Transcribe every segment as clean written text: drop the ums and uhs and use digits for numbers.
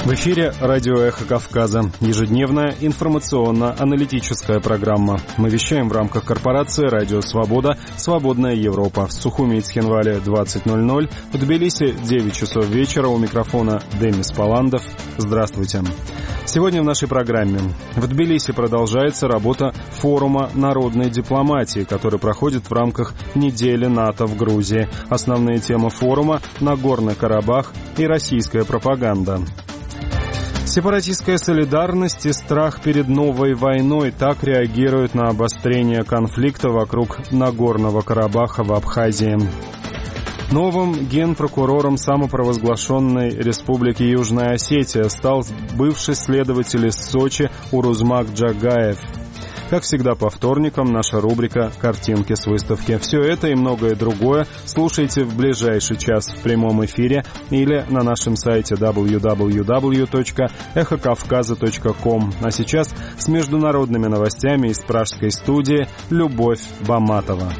В эфире радио «Эхо Кавказа». Ежедневная информационно-аналитическая программа. Мы вещаем в рамках корпорации «Радио Свобода», «Свободная Европа». В Сухуми и Цхинвале 20:00, в Тбилиси 9 часов вечера. У микрофона Демис Паландов. Здравствуйте. Сегодня в нашей программе. В Тбилиси продолжается работа форума народной дипломатии, который проходит в рамках недели НАТО в Грузии. Основные темы форума – Нагорный Карабах и российская пропаганда. Сепаратистская солидарность и страх перед новой войной так реагируют на обострение конфликта вокруг Нагорного Карабаха в Абхазии. Новым генпрокурором самопровозглашенной Республики Южная Осетия стал бывший следователь из Сочи Урузмак Джагаев. Как всегда по вторникам наша рубрика «Картинки с выставки». Все это и многое другое слушайте в ближайший час в прямом эфире или на нашем сайте www.эхокавказа.ком. А сейчас с международными новостями из пражской студии Любовь Баматова.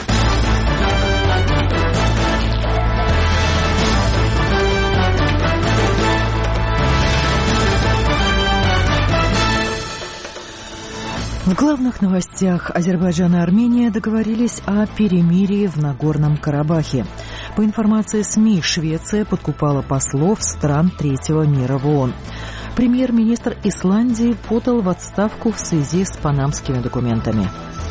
В главных новостях: Азербайджан и Армения договорились о перемирии в Нагорном Карабахе. По информации СМИ, Швеция подкупала послов стран третьего мира в ООН. Премьер-министр Исландии подал в отставку в связи с панамскими документами.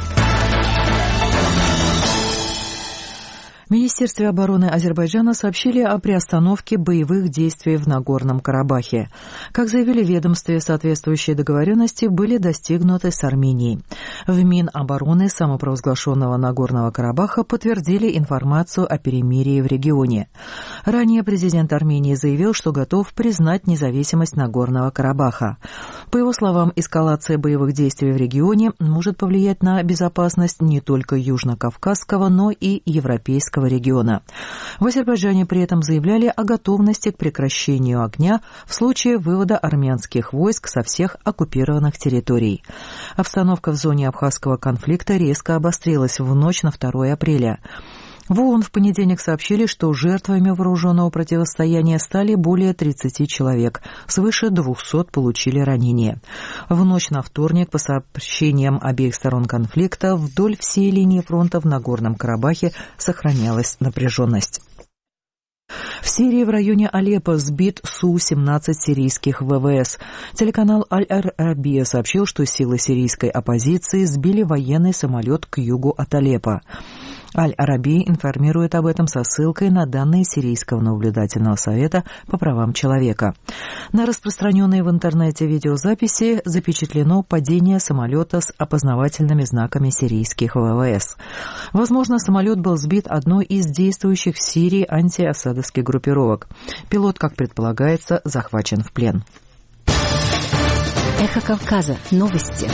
В Министерстве обороны Азербайджана сообщили о приостановке боевых действий в Нагорном Карабахе. Как заявили в ведомстве, соответствующие договоренности были достигнуты с Арменией. В Минобороны самопровозглашенного Нагорного Карабаха подтвердили информацию о перемирии в регионе. Ранее президент Армении заявил, что готов признать независимость Нагорного Карабаха. По его словам, эскалация боевых действий в регионе может повлиять на безопасность не только Южно-Кавказского, но и европейского региона. В Азербайджане при этом заявляли о готовности к прекращению огня в случае вывода армянских войск со всех оккупированных территорий. Обстановка в зоне абхазского конфликта резко обострилась в ночь на 2 апреля. В ООН в понедельник сообщили, что жертвами вооруженного противостояния стали более 30 человек, свыше 200 получили ранения. В ночь на вторник, по сообщениям обеих сторон конфликта, вдоль всей линии фронта в Нагорном Карабахе сохранялась напряженность. В Сирии в районе Алеппо сбит Су-17 сирийских ВВС. Телеканал Аль-Арабия сообщил, что силы сирийской оппозиции сбили военный самолет к югу от Алеппо. Аль-Арабия информирует об этом со ссылкой на данные Сирийского наблюдательного совета по правам человека. На распространенной в интернете видеозаписи запечатлено падение самолета с опознавательными знаками сирийских ВВС. Возможно, самолет был сбит одной из действующих в Сирии антиасадовских группировок. Пилот, как предполагается, захвачен в плен. Эхо Кавказа. Новости.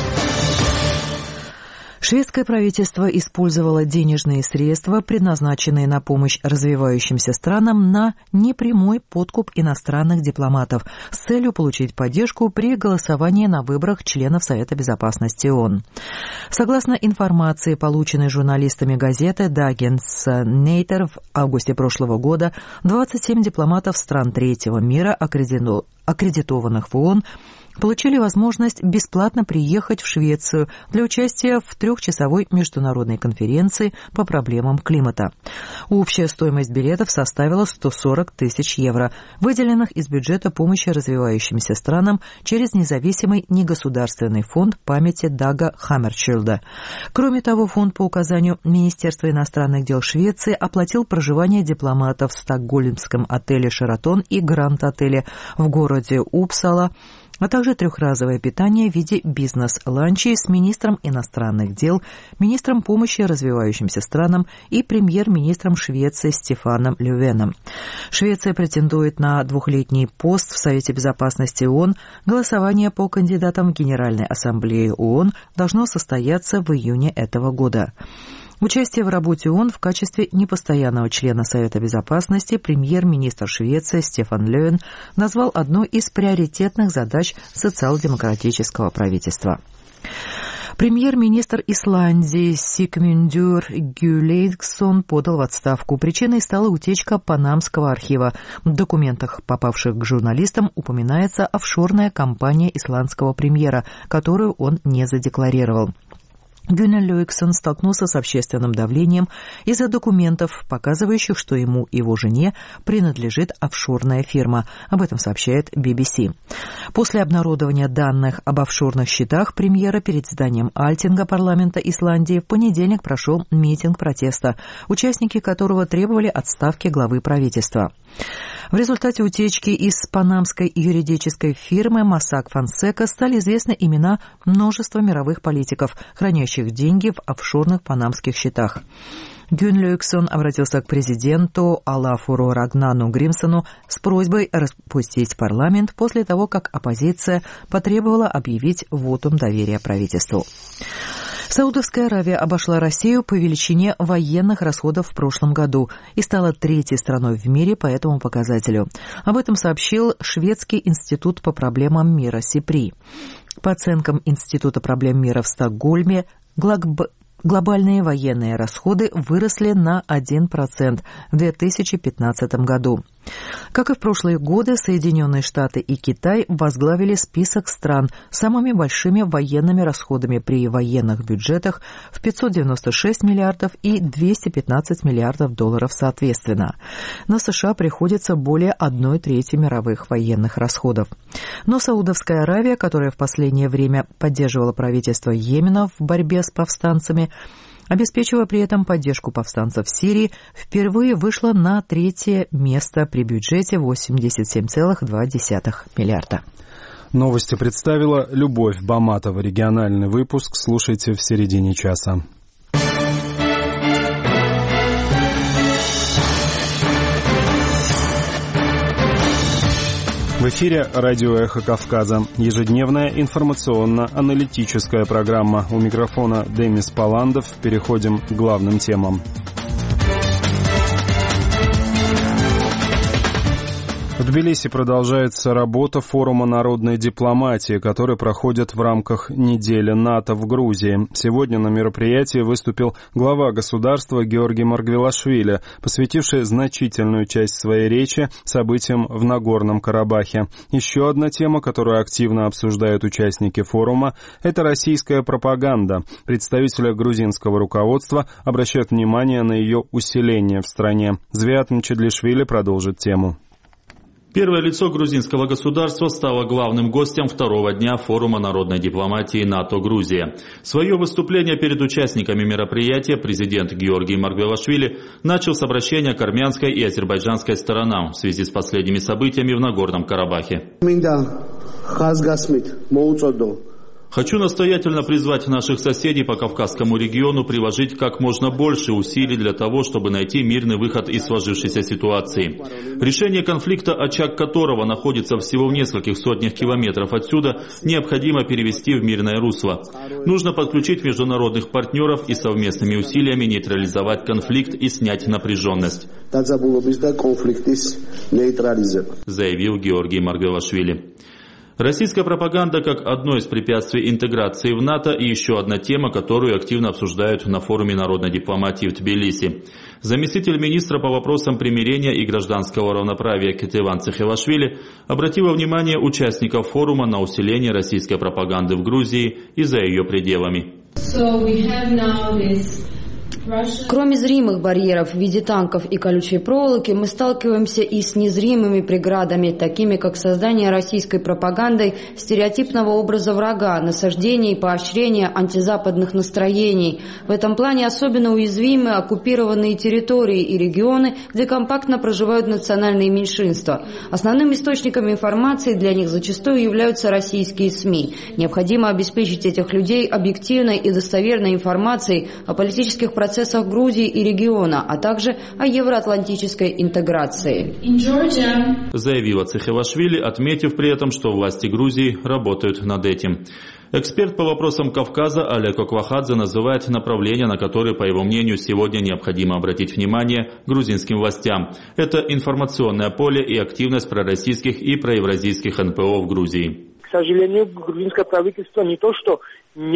Шведское правительство использовало денежные средства, предназначенные на помощь развивающимся странам, на непрямой подкуп иностранных дипломатов с целью получить поддержку при голосовании на выборах членов Совета Безопасности ООН. Согласно информации, полученной журналистами газеты Dagens Nyheter в августе прошлого года, 27 дипломатов стран третьего мира, аккредитованных в ООН, получили возможность бесплатно приехать в Швецию для участия в 3-часовой международной конференции по проблемам климата. Общая стоимость билетов составила 140 тысяч евро, выделенных из бюджета помощи развивающимся странам через независимый негосударственный фонд памяти Дага Хаммерчилда. Кроме того, фонд по указанию Министерства иностранных дел Швеции оплатил проживание дипломатов в стокгольмском отеле «Шератон» и Гранд-отеле в городе Упсала, а также трехразовое питание в виде бизнес-ланчей с министром иностранных дел, министром помощи развивающимся странам и премьер-министром Швеции Стефаном Löfveном. Швеция претендует на 2-летний пост в Совете Безопасности ООН. Голосование по кандидатам в Генеральной Ассамблее ООН должно состояться в июне этого года. Участие в работе ООН в качестве непостоянного члена Совета Безопасности премьер-министр Швеции Стефан Löfven назвал одной из приоритетных задач социал-демократического правительства. Премьер-министр Исландии Сигмундур Гюлейксон подал в отставку. Причиной стала утечка Панамского архива. В документах, попавших к журналистам, упоминается офшорная компания исландского премьера, которую он не задекларировал. Гюннар Люиксон столкнулся с общественным давлением из-за документов, показывающих, что ему и его жене принадлежит офшорная фирма. Об этом сообщает BBC. После обнародования данных об офшорных счетах премьера перед зданием Альтинга парламента Исландии в понедельник прошел митинг протеста, участники которого требовали отставки главы правительства. В результате утечки из панамской юридической фирмы Mossack Fonseca стали известны имена множества мировых политиков, хранящих деньги в офшорных панамских счетах. Гюннар Люиксон обратился к президенту Олафуру Рагнану Гримсону с просьбой распустить парламент после того, как оппозиция потребовала объявить вотум доверия правительству. Саудовская Аравия обошла Россию по величине военных расходов в прошлом году и стала третьей страной в мире по этому показателю. Об этом сообщил Шведский институт по проблемам мира СИПРИ. По оценкам Института проблем мира в Стокгольме, глобальные военные расходы выросли на 1% в 2015 году. Как и в прошлые годы, Соединенные Штаты и Китай возглавили список стран с самыми большими военными расходами при военных бюджетах в 596 миллиардов и 215 миллиардов долларов соответственно. На США приходится более 1/3 мировых военных расходов. Но Саудовская Аравия, которая в последнее время поддерживала правительство Йемена в борьбе с повстанцами, обеспечивая при этом поддержку повстанцев в Сирии, впервые вышла на 3-е место при бюджете 87,2 миллиарда. Новости представила Любовь Баматова. Региональный выпуск слушайте в середине часа. В эфире радио «Эхо Кавказа». Ежедневная информационно-аналитическая программа. У микрофона Демис Паландов. Переходим к главным темам. В Тбилиси продолжается работа форума народной дипломатии, который проходит в рамках недели НАТО в Грузии. Сегодня на мероприятии выступил глава государства Георгий Маргвелашвили, посвятивший значительную часть своей речи событиям в Нагорном Карабахе. Еще одна тема, которую активно обсуждают участники форума, это российская пропаганда. Представители грузинского руководства обращают внимание на ее усиление в стране. Звиат Мчедлишвили продолжит тему. Первое лицо грузинского государства стало главным гостем второго дня форума народной дипломатии НАТО-Грузия. Свое выступление перед участниками мероприятия президент Георгий Маргвелашвили начал с обращения к армянской и азербайджанской сторонам в связи с последними событиями в Нагорном Карабахе. Хочу настоятельно призвать наших соседей по Кавказскому региону приложить как можно больше усилий для того, чтобы найти мирный выход из сложившейся ситуации. Решение конфликта, очаг которого находится всего в нескольких сотнях километров отсюда, необходимо перевести в мирное русло. Нужно подключить международных партнеров и совместными усилиями нейтрализовать конфликт и снять напряженность, заявил Георгий Маргвелашвили. Российская пропаганда как одно из препятствий интеграции в НАТО и еще одна тема, которую активно обсуждают на форуме народной дипломатии в Тбилиси. Заместитель министра по вопросам примирения и гражданского равноправия Кетеван Цехевашвили обратила внимание участников форума на усиление российской пропаганды в Грузии и за ее пределами. Кроме зримых барьеров в виде танков и колючей проволоки, мы сталкиваемся и с незримыми преградами, такими как создание российской пропагандой стереотипного образа врага, насаждение и поощрение антизападных настроений. В этом плане особенно уязвимы оккупированные территории и регионы, где компактно проживают национальные меньшинства. Основным источником информации для них зачастую являются российские СМИ. Необходимо обеспечить этих людей объективной и достоверной информацией о политических процессах Грузии и региона, а также о евроатлантической интеграции. Заявила Цехевашвили, отметив при этом, что власти Грузии работают над этим. Эксперт по вопросам Кавказа Олег Оквахадзе называет направления, на которые, по его мнению, сегодня необходимо обратить внимание грузинским властям. Это информационное поле и активность пророссийских и проевразийских НПО в Грузии. К сожалению, грузинское правительство не то, что не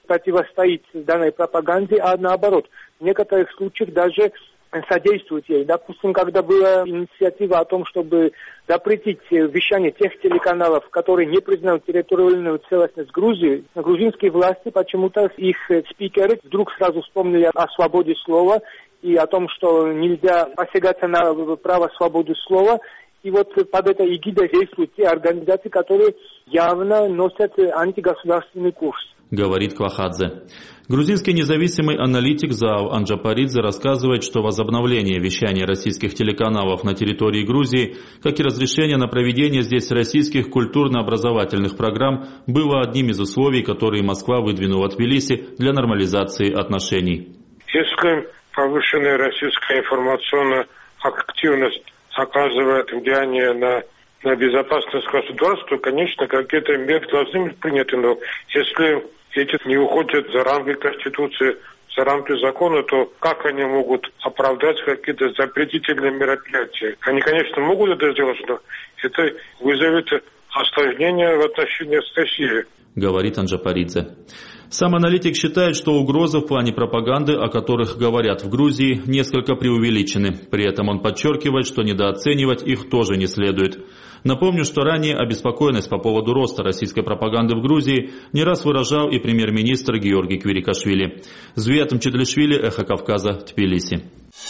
противостоит данной пропаганде, а наоборот, в некоторых случаях даже содействует ей. Допустим, когда была инициатива о том, чтобы запретить вещание тех телеканалов, которые не признают территориальную целостность Грузии, грузинские власти почему-то, их спикеры вдруг сразу вспомнили о свободе слова и о том, что нельзя посягать на право свободы слова. И вот под этой эгидой действуют те организации, которые явно носят антигосударственный курс. Говорит Квахадзе. Грузинский независимый аналитик Заав Анджапаридзе рассказывает, что возобновление вещания российских телеканалов на территории Грузии, как и разрешение на проведение здесь российских культурно-образовательных программ, было одним из условий, которые Москва выдвинула Тбилиси для нормализации отношений. Если повышенная российская информационная активность оказывает влияние на безопасность государства, то, конечно, какие-то меры должны быть приняты. Но если эти не уходят за рамки Конституции, за рамки закона, то как они могут оправдать какие-то запретительные мероприятия? Они, конечно, могут это сделать, но это вызовет осложнения в отношениях с Россией. Говорит Анджапаридзе. Сам аналитик считает, что угрозы в плане пропаганды, о которых говорят в Грузии, несколько преувеличены. При этом он подчеркивает, что недооценивать их тоже не следует. Напомню, что ранее обеспокоенность по поводу роста российской пропаганды в Грузии не раз выражал и премьер-министр Георгий Квирикашвили. Звиат Мчедлишвили, Эхо Кавказа, Тбилиси.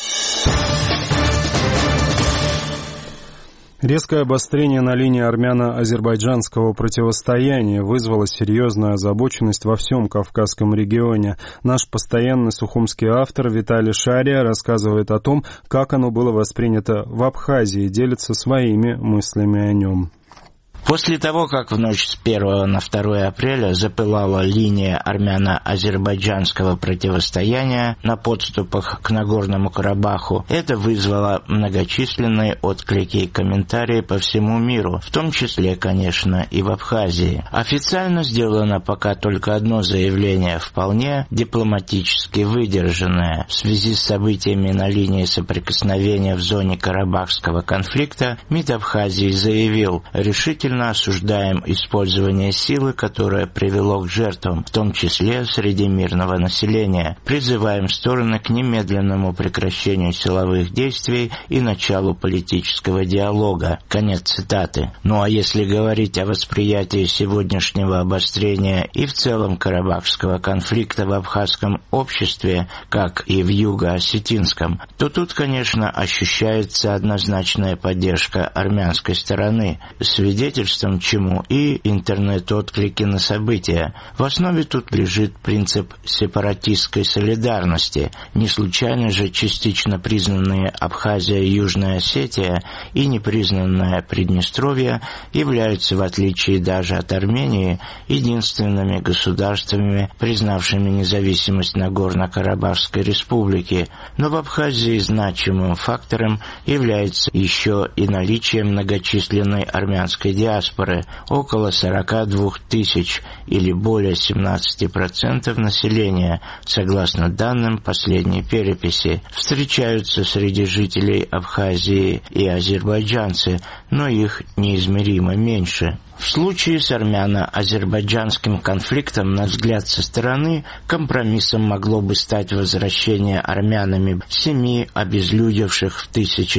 Резкое обострение на линии армяно-азербайджанского противостояния вызвало серьезную озабоченность во всем Кавказском регионе. Наш постоянный сухумский автор Виталий Шария рассказывает о том, как оно было воспринято в Абхазии, и делится своими мыслями о нем. После того, как в ночь с 1 на 2 апреля запылала линия армяно-азербайджанского противостояния на подступах к Нагорному Карабаху, это вызвало многочисленные отклики и комментарии по всему миру, в том числе, конечно, и в Абхазии. Официально сделано пока только одно заявление, вполне дипломатически выдержанное. В связи с событиями на линии соприкосновения в зоне Карабахского конфликта МИД Абхазии заявил: решительно осуждаем использование силы, которое привело к жертвам, в том числе среди мирного населения. Призываем стороны к немедленному прекращению силовых действий и началу политического диалога. Конец цитаты. Ну а если говорить о восприятии сегодняшнего обострения и в целом карабахского конфликта в абхазском обществе, как и в юго-осетинском, то тут, конечно, ощущается однозначная поддержка армянской стороны, свидетельством чему и интернет-отклики на события. В основе тут лежит принцип сепаратистской солидарности. Не случайно же частично признанные Абхазия и Южная Осетия и непризнанное Приднестровье являются, в отличие даже от Армении, единственными государствами, признавшими независимость Нагорно-Карабахской республики. Но в Абхазии значимым фактором является еще и наличие многочисленной армянской диаспоры, около 42 тысяч или более 17% населения, согласно данным последней переписи. Встречаются среди жителей Абхазии и азербайджанцы, но их неизмеримо меньше. В случае с армяно-азербайджанским конфликтом, на взгляд со стороны, компромиссом могло бы стать возвращение армянами 7 обезлюдевших в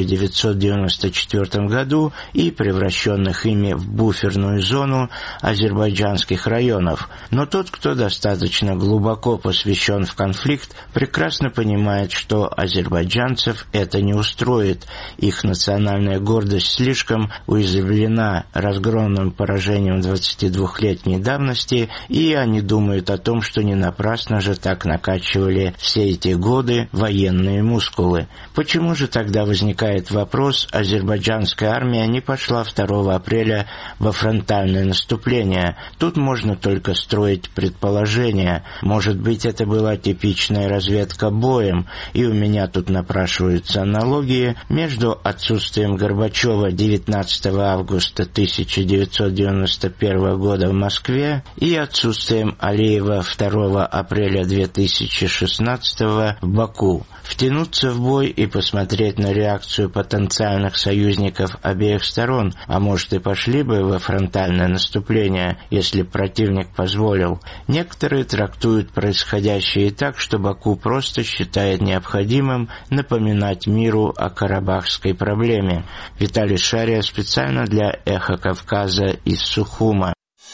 1994 году и превращенных ими в буферную зону азербайджанских районов. Но тот, кто достаточно глубоко посвящен в конфликт, прекрасно понимает, что азербайджанцев это не устроит. Их национальная гордость слишком уязвлена разгромным поражением 22-летней давности, и они думают о том, что не напрасно же так накачивали все эти годы военные мускулы. Почему же тогда возникает вопрос, азербайджанская армия не пошла 2 апреля во фронтальное наступление? Тут можно только строить предположения. Может быть, это была типичная разведка боем, и у меня тут напрашиваются аналогии между отсутствием Горбачева 19 августа 1990 1991 года в Москве и отсутствием Алиева 2 апреля 2016 в Баку. Втянуться в бой и посмотреть на реакцию потенциальных союзников обеих сторон, а может и пошли бы во фронтальное наступление, если противник позволил. Некоторые трактуют происходящее и так, что Баку просто считает необходимым напоминать миру о карабахской проблеме. Виталий Шария специально для «Эхо Кавказа» из Сухума.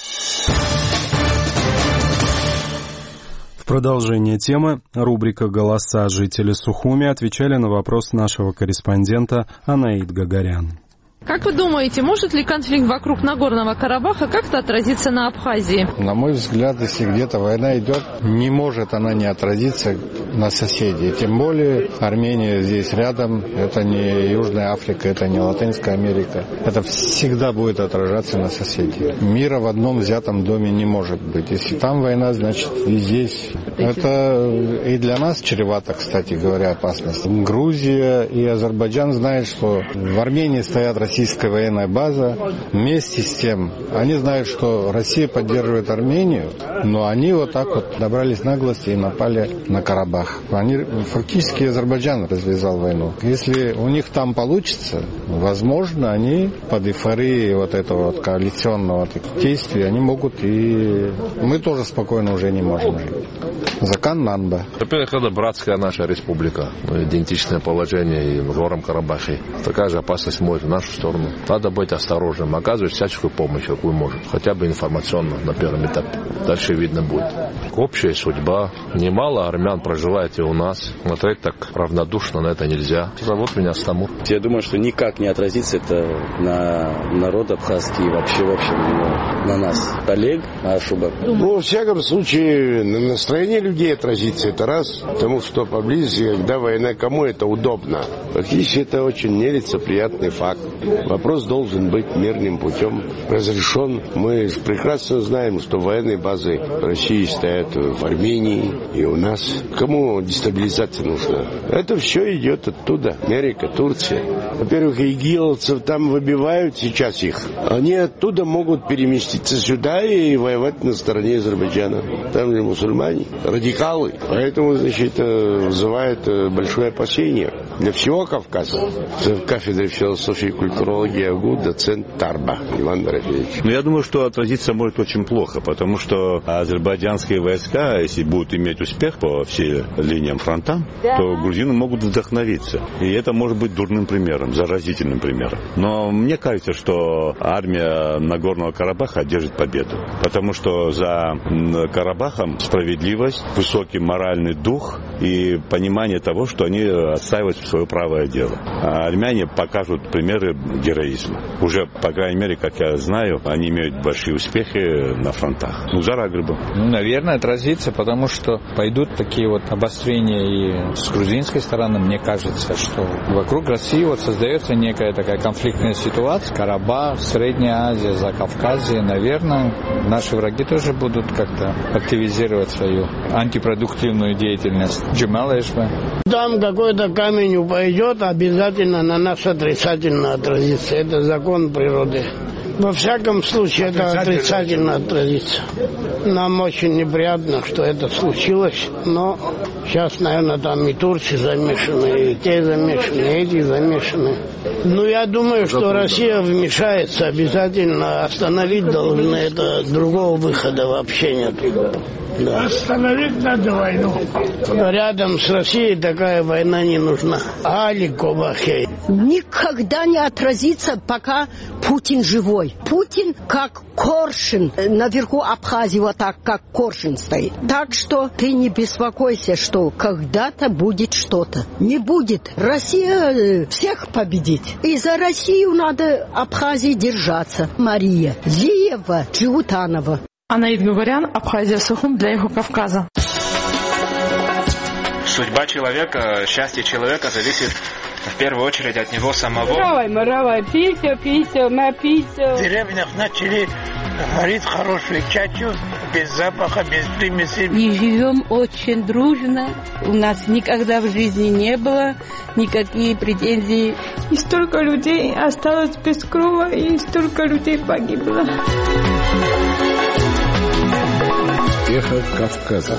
В продолжение темы рубрика «Голоса жителей Сухуми» отвечали на вопрос нашего корреспондента Анаид Гагарян. Как вы думаете, может ли конфликт вокруг Нагорного Карабаха как-то отразиться на Абхазии? На мой взгляд, если где-то война идет, не может она не отразиться на соседей. Тем более Армения здесь рядом, это не Южная Африка, это не Латинская Америка. Это всегда будет отражаться на соседей. Мира в одном взятом доме не может быть. Если там война, значит и здесь. Это и для нас чревато, кстати говоря, опасность. Грузия и Азербайджан знают, что в Армении стоят российская военная база. Вместе с тем, они знают, что Россия поддерживает Армению, но они вот так вот набрались наглости и напали на Карабах. Они фактически Азербайджан развязал войну. Если у них там получится, возможно, они под эйфорией вот этого вот коалиционного действия, они могут и... Мы тоже спокойно уже не можем жить. Закан Нанба. Во-первых, это братская наша республика. Идентичное положение и в Горном Карабахе. Такая же опасность может в нашу сторону. Надо быть осторожным, оказывать всяческую помощь, какую может. Хотя бы информационно на первом этапе. Дальше видно будет. Общая судьба. Немало армян проживает и у нас. Смотреть так равнодушно на это нельзя. Зовут меня Стамур. Я думаю, что никак не отразится это на народ абхазский, вообще, в общем, на нас. Олег Ашубак. Ну, во всяком случае, на настроение людей отразится это раз, потому что поблизости, когда война, кому это удобно. Фактически это очень нелицеприятный факт. Вопрос должен быть мирным путем разрешен. Мы прекрасно знаем, что военные базы России стоят в Армении и у нас. Кому дестабилизация нужна? Это все идет оттуда. Америка, Турция. Во-первых, игиловцев там выбивают сейчас их. Они оттуда могут переместиться сюда и воевать на стороне Азербайджана. Там же мусульмане, радикалы. Поэтому, значит, вызывает большое опасение для всего Кавказа. В кафедре философии и культурологии АГУ доцент Тарба Иван Дорофеевич. Но я думаю, что отразиться может очень плохо, потому что азербайджанские войска, если будут иметь успех по всей линиям фронта, то грузины могут вдохновиться. И это может быть дурным примером, заразительным примером. Но мне кажется, что армия Нагорного Карабаха одержит победу, потому что за Карабахом справедливость, высокий моральный дух и понимание того, что они отстаивают свое правое дело. А армяне покажут примеры героизма. Уже, по крайней мере, как я знаю, они имеют большие успехи на фронтах. Наверное, отразится, потому что пойдут такие вот обострения и с грузинской стороны. Мне кажется, что вокруг России вот создается некая такая конфликтная ситуация. Карабах, Средняя Азия, Закавказье. Наверное, наши враги тоже будут как-то активизировать свою антипродуктивную деятельность. Джамал Эшба. Там какой-то камень упадет, обязательно на нас отрицательно отразится. Это закон природы. Во всяком случае, это отрицательно отразится. Нам очень неприятно, что это случилось, но сейчас, наверное, там и турцы замешаны, и те замешаны, и эти замешаны. Ну, я думаю, что Россия вмешается, обязательно остановить должны это, другого выхода вообще нет. Да. Остановить надо войну. Рядом с Россией такая война не нужна. Никогда не отразится, пока Путин живой. Путин как коршун наверху Абхазии, вот так, как коршун стоит. Так что ты не беспокойся, что когда-то будет что-то. Не будет. Россия всех победит. И за Россию надо Абхазии держаться. Мария Лиева, Джиутанова. Анаид Гагарян, Абхазия, Сухум для Эхо Кавказа. Судьба человека, счастье человека зависит в первую очередь от него самого. В деревнях начали Горит хорошей чачу, без запаха, без примесей. И живем очень дружно. У нас никогда в жизни не было никакие претензий. И столько людей осталось без крова, и столько людей погибло. Эхо Кавказа.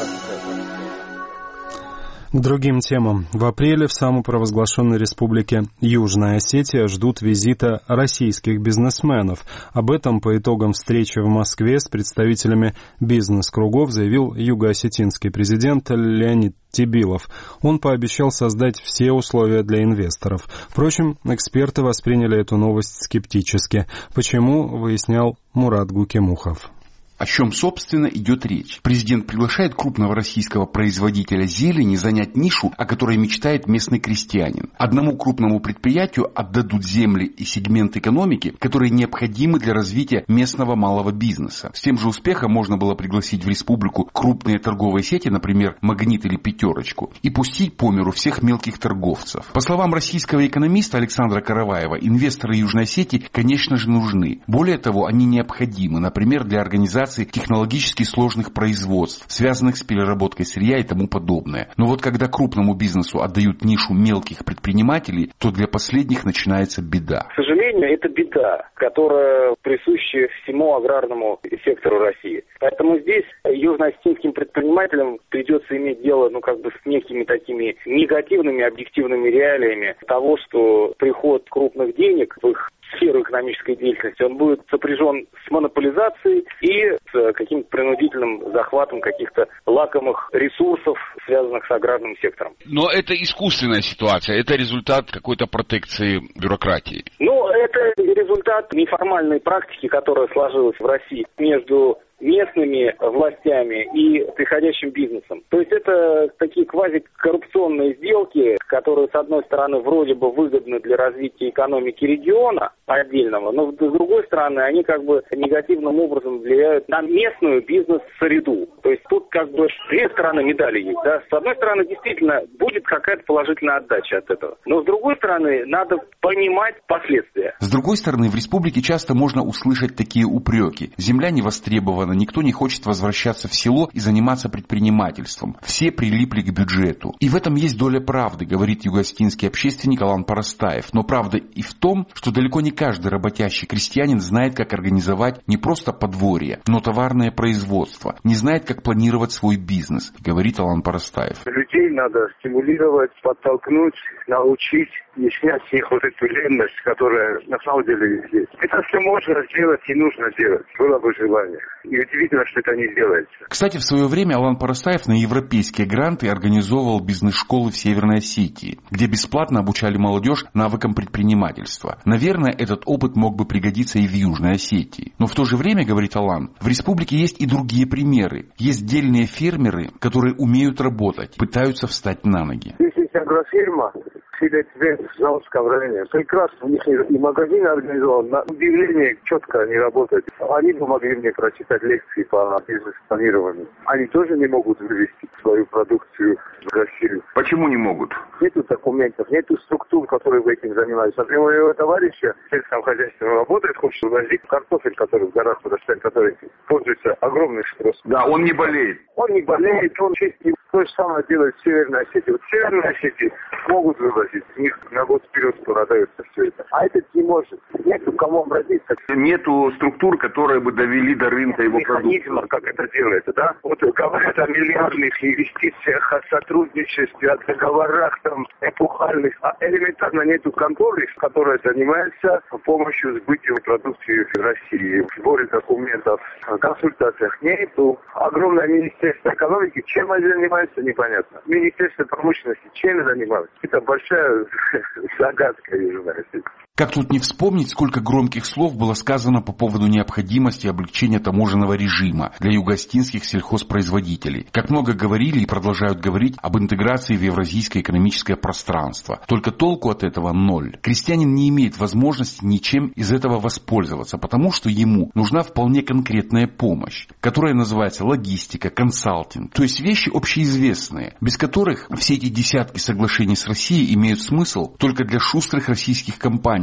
К другим темам. В апреле в самопровозглашенной республике Южная Осетия ждут визита российских бизнесменов. Об этом по итогам встречи в Москве с представителями бизнес-кругов заявил юго-осетинский президент Леонид Тебилов. Он пообещал создать все условия для инвесторов. Впрочем, эксперты восприняли эту новость скептически. Почему, выяснял Мурат Гукемухов. О чем, собственно, идет речь? Президент приглашает крупного российского производителя зелени занять нишу, о которой мечтает местный крестьянин. Одному крупному предприятию отдадут земли и сегмент экономики, которые необходимы для развития местного малого бизнеса. С тем же успехом можно было пригласить в республику крупные торговые сети, например, «Магнит» или «Пятерочку», и пустить по миру всех мелких торговцев. По словам российского экономиста Александра Караваева, инвесторы Южной Осетии, конечно же, нужны. Более того, они необходимы, например, для организации технологически сложных производств, связанных с переработкой сырья и тому подобное. Но вот когда крупному бизнесу отдают нишу мелких предпринимателей, то для последних начинается беда. К сожалению, это беда, которая присуща всему аграрному сектору России. Поэтому здесь южно-осетинским предпринимателям придется иметь дело, с некими такими негативными объективными реалиями того, что приход крупных денег в их сферу экономической деятельности, он будет сопряжен с монополизацией и с каким-то принудительным захватом каких-то лакомых ресурсов, связанных с аграрным сектором. Но это искусственная ситуация, это результат какой-то протекции бюрократии. Это результат неформальной практики, которая сложилась в России между местными властями и приходящим бизнесом. То есть это такие квазикоррупционные сделки, которые, с одной стороны, вроде бы выгодны для развития экономики региона отдельного, но с другой стороны, они негативным образом влияют на местную бизнес-среду. То есть тут две стороны медали есть. Да? С одной стороны, действительно, будет какая-то положительная отдача от этого. Но с другой стороны, надо понимать последствия. С другой стороны, в республике часто можно услышать такие упреки. Земля не востребована, никто не хочет возвращаться в село и заниматься предпринимательством. Все прилипли к бюджету. И в этом есть доля правды, говорит юго-осетинский общественник Алан Парастаев. Но правда и в том, что далеко не каждый работящий крестьянин знает, как организовать не просто подворье, но товарное производство, не знает, как планировать свой бизнес, говорит Алан Парастаев. Людей надо стимулировать, подтолкнуть, научить и снять с них эту ленность, которая на самом деле есть. Это все можно сделать и нужно делать. Было бы желание. И удивительно, что это не делается. Кстати, в свое время Алан Парастаев на европейские гранты организовывал бизнес-школы в Северной Осетии, где бесплатно обучали молодежь навыкам предпринимательства. Наверное, этот опыт мог бы пригодиться и в Южной Осетии. Но в то же время, говорит Алан, в республике есть и другие примеры. Есть дельные фермеры, которые умеют работать, пытаются встать на ноги. Здесь есть агрофирма, Филетвет в Заумском районе. Прекрасно у них и магазин организован. На удивление четко они работают. Они бы могли мне прочитать лекции по бизнес-планированию. Они тоже не могут вывести свою продукцию в Россию. Почему не могут? Нету документов, нету структур, которые этим занимаются. Например, у его товарища в сельском хозяйстве работает, хочет увозить картофель, который в горах вырастает, который пользуется огромным спросом. Да, он не болеет. Он не болеет, он чистит. То же самое делает в Северной Осетии. Вот в Северной Осетии могут вывозить, у них на год вперед продается все это. А этот не может. Нету к кому обратиться. Нету структур, которые бы довели до рынка его продукции. Как это делается, да? Вот говорят о миллиардных инвестициях, о сотрудничестве, о договорах там эпохальных. А элементарно нету конторы, которая занимается помощью сбытия продукции в России, в сборе документов, в консультациях. Нету. Огромное Министерство экономики. Чем они занимаются, непонятно. Министерство промышленности чем занималось? Это большая загадка Южной Осетии. Как тут не вспомнить, сколько громких слов было сказано по поводу необходимости облегчения таможенного режима для юго-осетинских сельхозпроизводителей. Как много говорили и продолжают говорить об интеграции в евразийское экономическое пространство. Только толку от этого ноль. Крестьянин не имеет возможности ничем из этого воспользоваться, потому что ему нужна вполне конкретная помощь, которая называется логистика, консалтинг. То есть вещи общеизвестные, без которых все эти десятки соглашений с Россией имеют смысл только для шустрых российских компаний,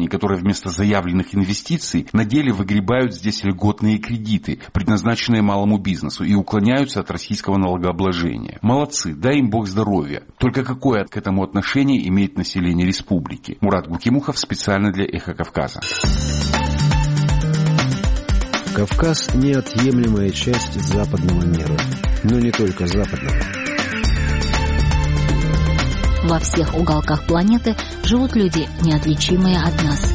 компаний, которые вместо заявленных инвестиций на деле выгребают здесь льготные кредиты, предназначенные малому бизнесу, и уклоняются от российского налогообложения. Молодцы, дай им Бог здоровья. Только какое к этому отношение имеет население республики? Мурат Гукимухов специально для «Эхо Кавказа». Кавказ – неотъемлемая часть западного мира, но не только западного. Во всех уголках планеты живут люди, неотличимые от нас.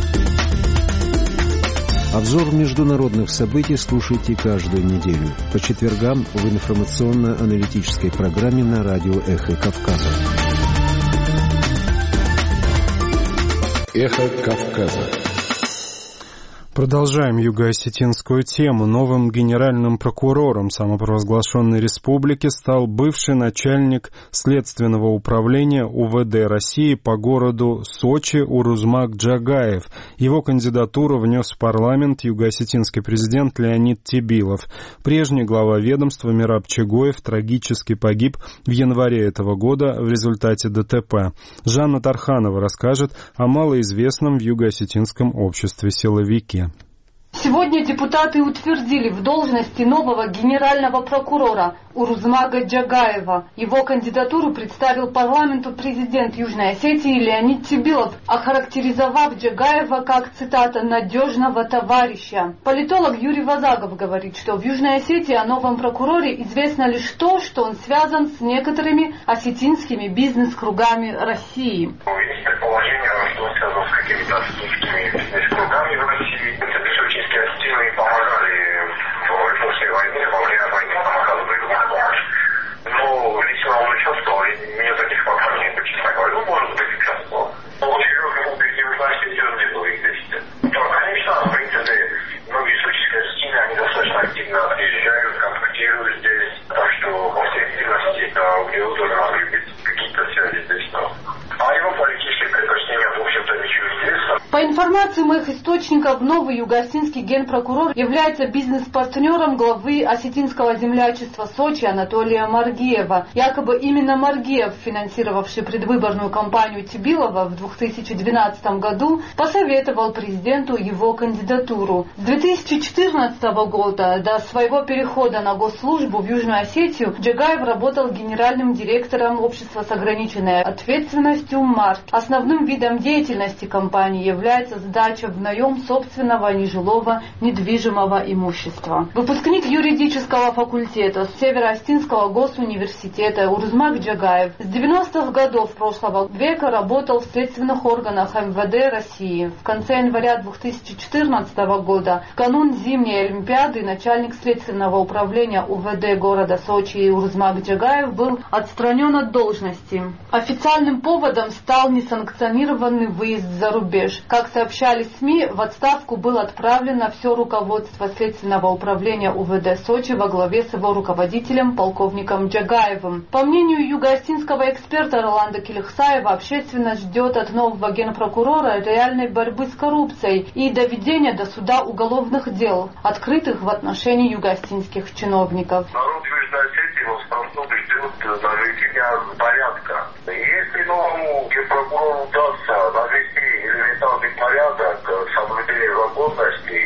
Обзор международных событий слушайте каждую неделю по четвергам в информационно-аналитической программе на радио «Эхо Кавказа». «Эхо Кавказа». Продолжаем юго-осетинскую тему. Новым генеральным прокурором самопровозглашенной республики стал бывший начальник Следственного управления УВД России по городу Сочи Урузмак Джагаев. Его кандидатуру внес в парламент юго-осетинский президент Леонид Тебилов. Прежний глава ведомства Мираб Чегоев трагически погиб в январе этого года в результате ДТП. Жанна Тарханова расскажет о малоизвестном в юго-осетинском обществе силовике. Сегодня депутаты утвердили в должности нового генерального прокурора Урузмага Джагаева. Его кандидатуру представил парламенту президент Южной Осетии Леонид Тебилов, охарактеризовав Джагаева как, цитата, «надежного товарища». Политолог Юрий Вазагов говорит, что в Южной Осетии о новом прокуроре известно лишь то, что он связан с некоторыми осетинскими бизнес-кругами России. Есть предположение, что он связан с какими-то осетинскими бизнес-кругами в России. Осетины помогали после войны, во время войны помогали другим помощь. Но лично он участвовал, и мне таких фактов нет, честно говоря. Ну, может быть, участвовал. Но очень легкой публике в Южной Осетии он не был известен. Да, конечно, в принципе, многие сочинские осетины, они достаточно активно приезжают, контактируют здесь. Так что, по всей видимости, у него тоже могли быть какие-то связи здесь. А его политические предпочтения, в общем-то, ничего не известно. По информации моих источников, новый юго-осетинский генпрокурор является бизнес-партнером главы осетинского землячества Сочи Анатолия Маргиева. Якобы именно Маргиев, финансировавший предвыборную кампанию Тебилова в 2012 году, посоветовал президенту его кандидатуру. С 2014 года до своего перехода на госслужбу в Южную Осетию Джагаев работал генеральным директором общества с ограниченной ответственностью МАРТ. Основным видом деятельности компании является сдача в наем собственного нежилого недвижимого имущества. Выпускник юридического факультета Северо-Осетинского госуниверситета Урузмак Джагаев с 90-х годов прошлого века работал в следственных органах МВД России. В конце января 2014 года, в канун зимней Олимпиады, начальник следственного управления УВД города Сочи Урузмак Джагаев был отстранен от должности. Официальным поводом стал несанкционированный выезд за рубеж. Как сообщали СМИ, в отставку было отправлено все руководство Следственного управления УВД Сочи во главе с его руководителем, полковником Джагаевым. По мнению юго-осетинского эксперта Роланда Келихсаева, общественность ждет от нового генпрокурора реальной борьбы с коррупцией и доведения до суда уголовных дел, открытых в отношении юго-осетинских чиновников. Народ Южной Осетии в основном ждет наведения порядка. Если новому генпрокурору удастся навести элементарный порядок, соблюдение законности,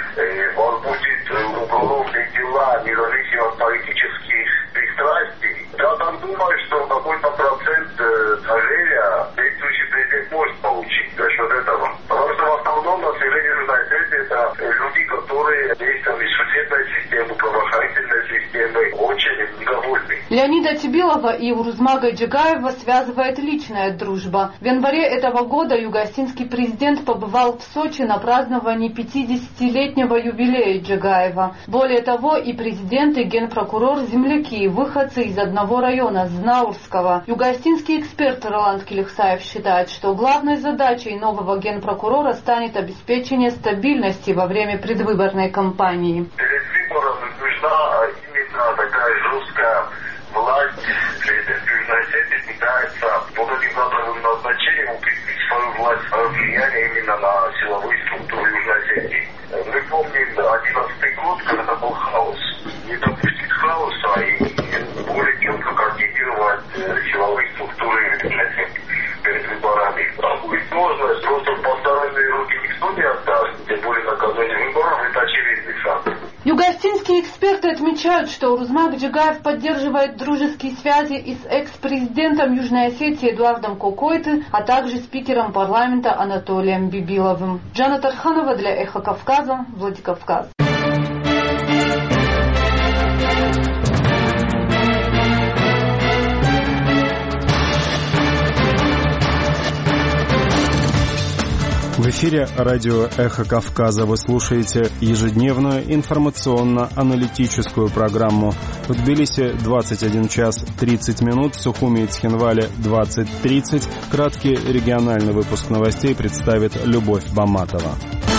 возбудит уголовные дела, независимо от политических пристрастий, я там думаю, что какой-то процент доверия действующий президент может получить за счет этого. Потому что в основном население Южной Осетии это люди, которые действуют в судебной системе, правоохранительной системе, очень недовольны. Леонида Тебилова и Урузмага Джагаева связывает личная дружба. В январе этого года юго-осетинский президент побывал в Сочи на праздновании 50-летнего юбилея Джагаева. Более того, и президент, и генпрокурор земляки, выходцы из одного района, Знаурского. Юго-осетинский эксперт Роланд Келихсаев считает, что главной задачей нового генпрокурора станет обеспечение стабильности во время предвыборной кампании. Перед выборами нужна именно такая жесткая власть. Президент Южной Осетии пытается под этим кадровым назначением укрепить свою власть, свое влияние именно на силовые структуры Южной Осетии. Мы помним 2011 год, когда был хаос. Не допустить хаоса и более четко координировать силовые структуры Южной Осетии перед выборами. Будет возможность просто посторонние руки Урузмак Джигаев поддерживает дружеские связи и с экс-президентом Южной Осетии Эдуардом Кокойты, а также спикером парламента Анатолием Бибиловым. Джана Тарханова для Эхо Кавказа, Владикавказ. В эфире радио «Эхо Кавказа». Вы слушаете ежедневную информационно-аналитическую программу. В Тбилиси 21 час 30 минут, в Сухуми и Цхинвале 20:30. Краткий региональный выпуск новостей представит Любовь Баматова.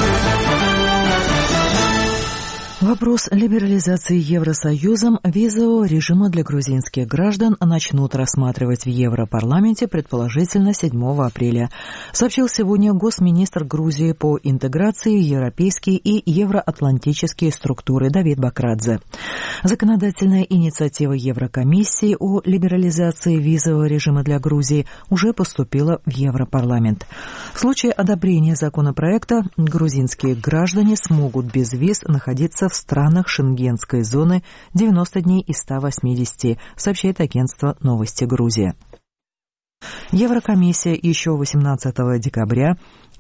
Вопрос либерализации Евросоюзом визового режима для грузинских граждан начнут рассматривать в Европарламенте предположительно 7 апреля, сообщил сегодня госминистр Грузии по интеграции в европейские и евроатлантические структуры Давид Бакрадзе. Законодательная инициатива Еврокомиссии о либерализации визового режима для Грузии уже поступила в Европарламент. В случае одобрения законопроекта грузинские граждане смогут без виз находиться в странах Шенгенской зоны 90 дней из 180, сообщает агентство «Новости Грузия». Еврокомиссия еще 18 декабря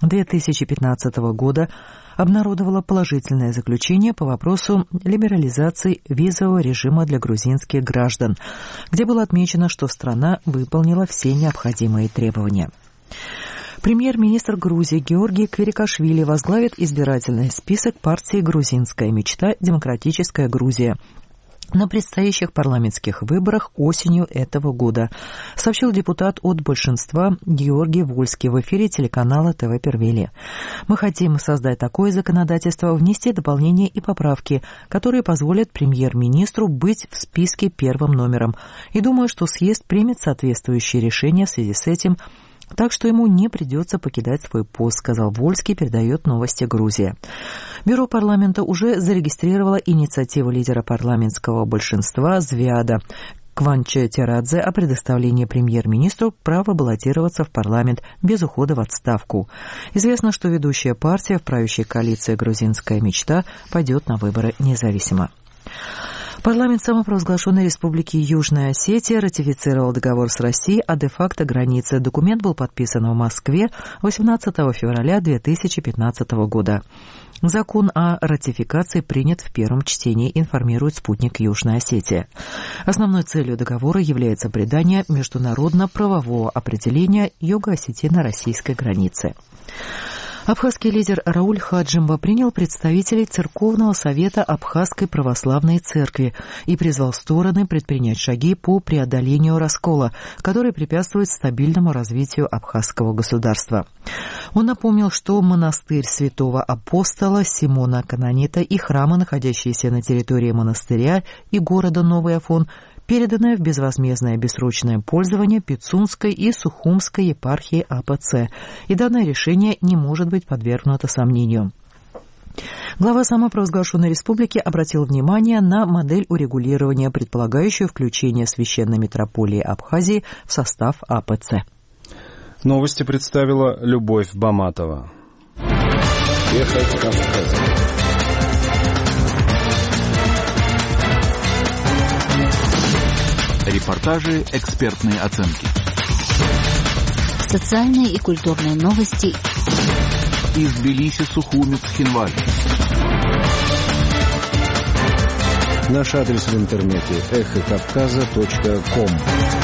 2015 года обнародовала положительное заключение по вопросу либерализации визового режима для грузинских граждан, где было отмечено, что страна выполнила все необходимые требования. Премьер-министр Грузии Георгий Квирикашвили возглавит избирательный список партии «Грузинская мечта. Демократическая Грузия» на предстоящих парламентских выборах осенью этого года, сообщил депутат от большинства Георгий Вольский в эфире телеканала ТВ Первили. Мы хотим создать такое законодательство, внести дополнения и поправки, которые позволят премьер-министру быть в списке первым номером. И думаю, что съезд примет соответствующие решения в связи с этим, так что ему не придется покидать свой пост, сказал Вольский, передает «Новости Грузия». Бюро парламента уже зарегистрировало инициативу лидера парламентского большинства Звиада Кванча Терадзе о предоставлении премьер-министру права баллотироваться в парламент без ухода в отставку. Известно, что ведущая партия в правящей коалиции «Грузинская мечта» пойдет на выборы независимо. Парламент самопровозглашенной Республики Южная Осетия ратифицировал договор с Россией о де-факто границе. Документ был подписан в Москве 18 февраля 2015 года. Закон о ратификации принят в первом чтении, информирует спутник Южная Осетия. Основной целью договора является придание международно-правового определения юго-осетино-российской границы. Абхазский лидер Рауль Хаджимба принял представителей Церковного совета Абхазской православной церкви и призвал стороны предпринять шаги по преодолению раскола, который препятствует стабильному развитию абхазского государства. Он напомнил, что монастырь святого апостола Симона Канонита и храмы, находящиеся на территории монастыря и города Новый Афон, переданное в безвозмездное бессрочное пользование Пицунской и Сухумской епархии АПЦ, и данное решение не может быть подвергнуто сомнению. Глава самопровозглашенной республики обратил внимание на модель урегулирования, предполагающую включение священной митрополии Абхазии в состав АПЦ. Новости представила Любовь Баматова. Ехать Кавказ. Репортажи, экспертные оценки. Социальные и культурные новости. Из Тбилиси, Сухуми, Цхинвали. Наш адрес в интернете эхокавказа.ком.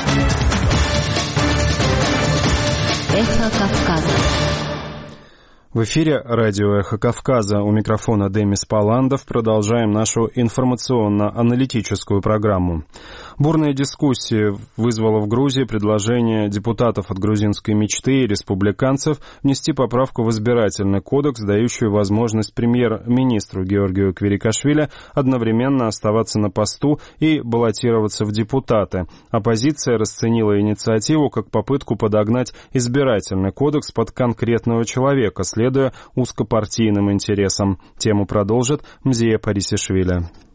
Эхо Кавказа. В эфире радио «Эхо Кавказа». У микрофона Демис Паландов. Продолжаем нашу информационно-аналитическую программу. Бурная дискуссия вызвала в Грузии предложение депутатов от грузинской мечты и республиканцев внести поправку в избирательный кодекс, дающую возможность премьер-министру Георгию Квирикашвили одновременно оставаться на посту и баллотироваться в депутаты. Оппозиция расценила инициативу как попытку подогнать избирательный кодекс под конкретного человека, следуя узкопартийным интересам. Тему продолжит Мзия Парисишвили.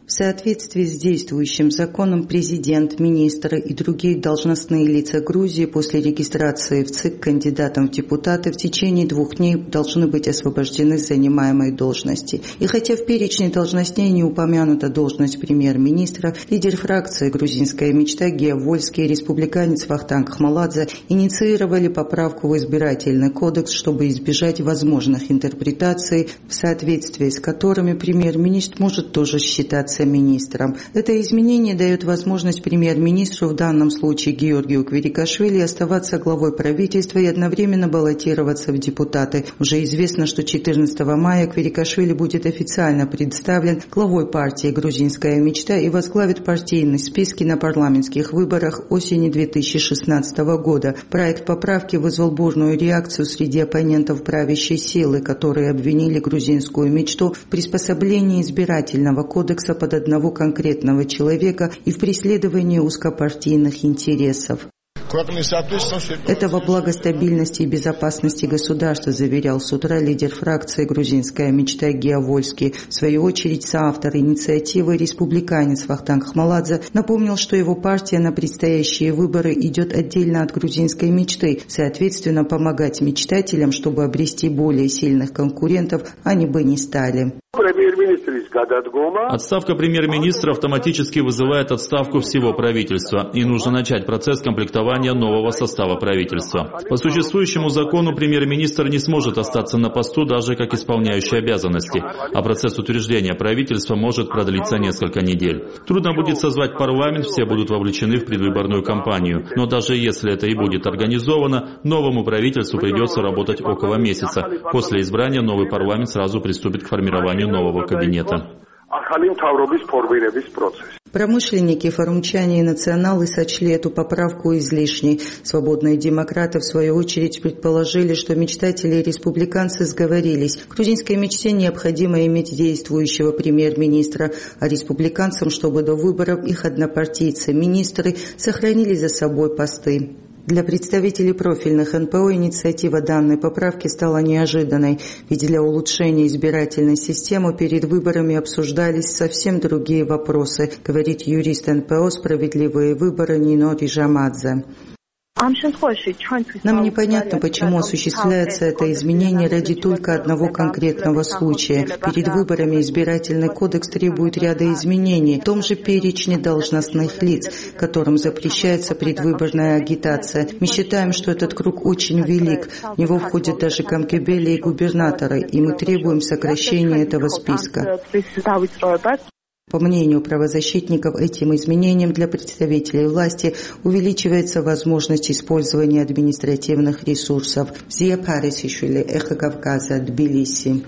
В соответствии с действующим законом президент, министры и другие должностные лица Грузии после регистрации в ЦИК кандидатом в депутаты в течение 2 дней должны быть освобождены с занимаемой должности. И хотя в перечне должностей не упомянута должность премьер-министра, лидер фракции «Грузинская мечта» Гео Вольский и республиканец Вахтанг Хмаладзе инициировали поправку в избирательный кодекс, чтобы избежать возможных интерпретаций, в соответствии с которыми премьер-министр может тоже считаться министром. Это изменение дает возможность премьер-министру, в данном случае Георгию Квирикашвили, оставаться главой правительства и одновременно баллотироваться в депутаты. Уже известно, что 14 мая Квирикашвили будет официально представлен главой партии «Грузинская мечта» и возглавит партийные списки на парламентских выборах осени 2016 года. Проект поправки вызвал бурную реакцию среди оппонентов правящей силы, которые обвинили грузинскую мечту в приспособлении избирательного кодекса под одного конкретного человека и в преследовании узкопартийных интересов. Это во благо стабильности и безопасности государства, заверял с утра лидер фракции «Грузинская мечта» Гео Вольский. В свою очередь, соавтор инициативы, республиканец Вахтанг Хмаладзе, напомнил, что его партия на предстоящие выборы идет отдельно от грузинской мечты, соответственно, помогать мечтателям, чтобы обрести более сильных конкурентов, они бы не стали. Отставка премьер-министра автоматически вызывает отставку всего правительства, и нужно начать процесс комплектования нового состава правительства. По существующему закону премьер-министр не сможет остаться на посту даже как исполняющий обязанности, а процесс утверждения правительства может продлиться несколько недель. Трудно будет созвать парламент, все будут вовлечены в предвыборную кампанию, но даже если это и будет организовано, новому правительству придется работать около месяца. После избрания новый парламент сразу приступит к формированию нового кабинета. Промышленники, форумчане и националы сочли эту поправку излишней. Свободные демократы, в свою очередь, предположили, что мечтатели и республиканцы сговорились. Грузинской мечте необходимо иметь действующего премьер-министра, а республиканцам, чтобы до выборов их однопартийцы, министры, сохранили за собой посты. Для представителей профильных НПО инициатива данной поправки стала неожиданной, ведь для улучшения избирательной системы перед выборами обсуждались совсем другие вопросы, говорит юрист НПО «Справедливые выборы» Нино Рижамадзе. Нам непонятно, почему осуществляется это изменение ради только одного конкретного случая. Перед выборами избирательный кодекс требует ряда изменений, в том же перечне должностных лиц, которым запрещается предвыборная агитация. Мы считаем, что этот круг очень велик, в него входят даже комкебели и губернаторы, и мы требуем сокращения этого списка. По мнению правозащитников, этим изменением для представителей власти увеличивается возможность использования административных ресурсов. Зия Парисишвили, Эхо Кавказа, Тбилиси.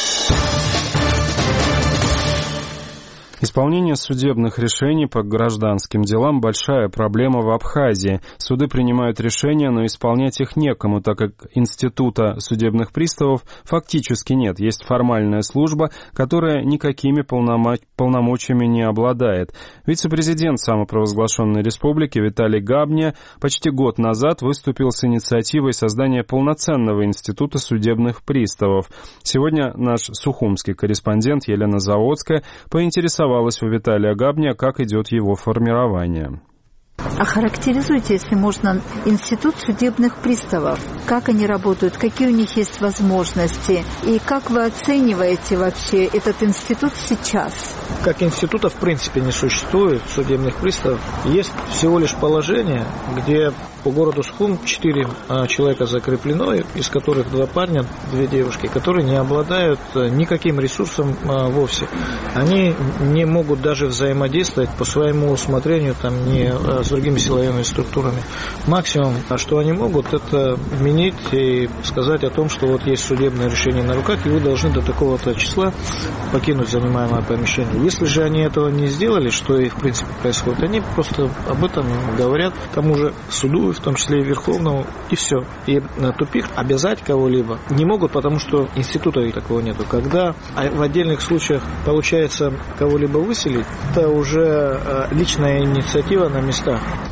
Исполнение судебных решений по гражданским делам – большая проблема в Абхазии. Суды принимают решения, но исполнять их некому, так как института судебных приставов фактически нет. Есть формальная служба, которая никакими полномочиями не обладает. Вице-президент самопровозглашенной республики Виталий Габня почти год назад выступил с инициативой создания полноценного института судебных приставов. Сегодня наш сухумский корреспондент Елена Заводская поинтересовалась у Виталия Габня, как идет его формирование. Охарактеризуйте, если можно, институт судебных приставов. Как они работают, какие у них есть возможности и как вы оцениваете вообще этот институт сейчас? Как института в принципе не существует судебных приставов. Есть всего лишь положение, где по городу Сухум 4 человека закреплено, из которых 2 парня, 2 девушки, которые не обладают никаким ресурсом вовсе. Они не могут даже взаимодействовать по своему усмотрению ни с другими силовыми структурами. Максимум, что они могут, это вменить и сказать о том, что вот есть судебное решение на руках, и вы должны до такого-то числа покинуть занимаемое помещение. Если же они этого не сделали, что и в принципе происходит, они просто об этом говорят тому же суду, в том числе и Верховному, и все. И тупик обязать кого-либо не могут, потому что института такого нету. Когда в отдельных случаях получается кого-либо выселить, это уже личная инициатива на местах.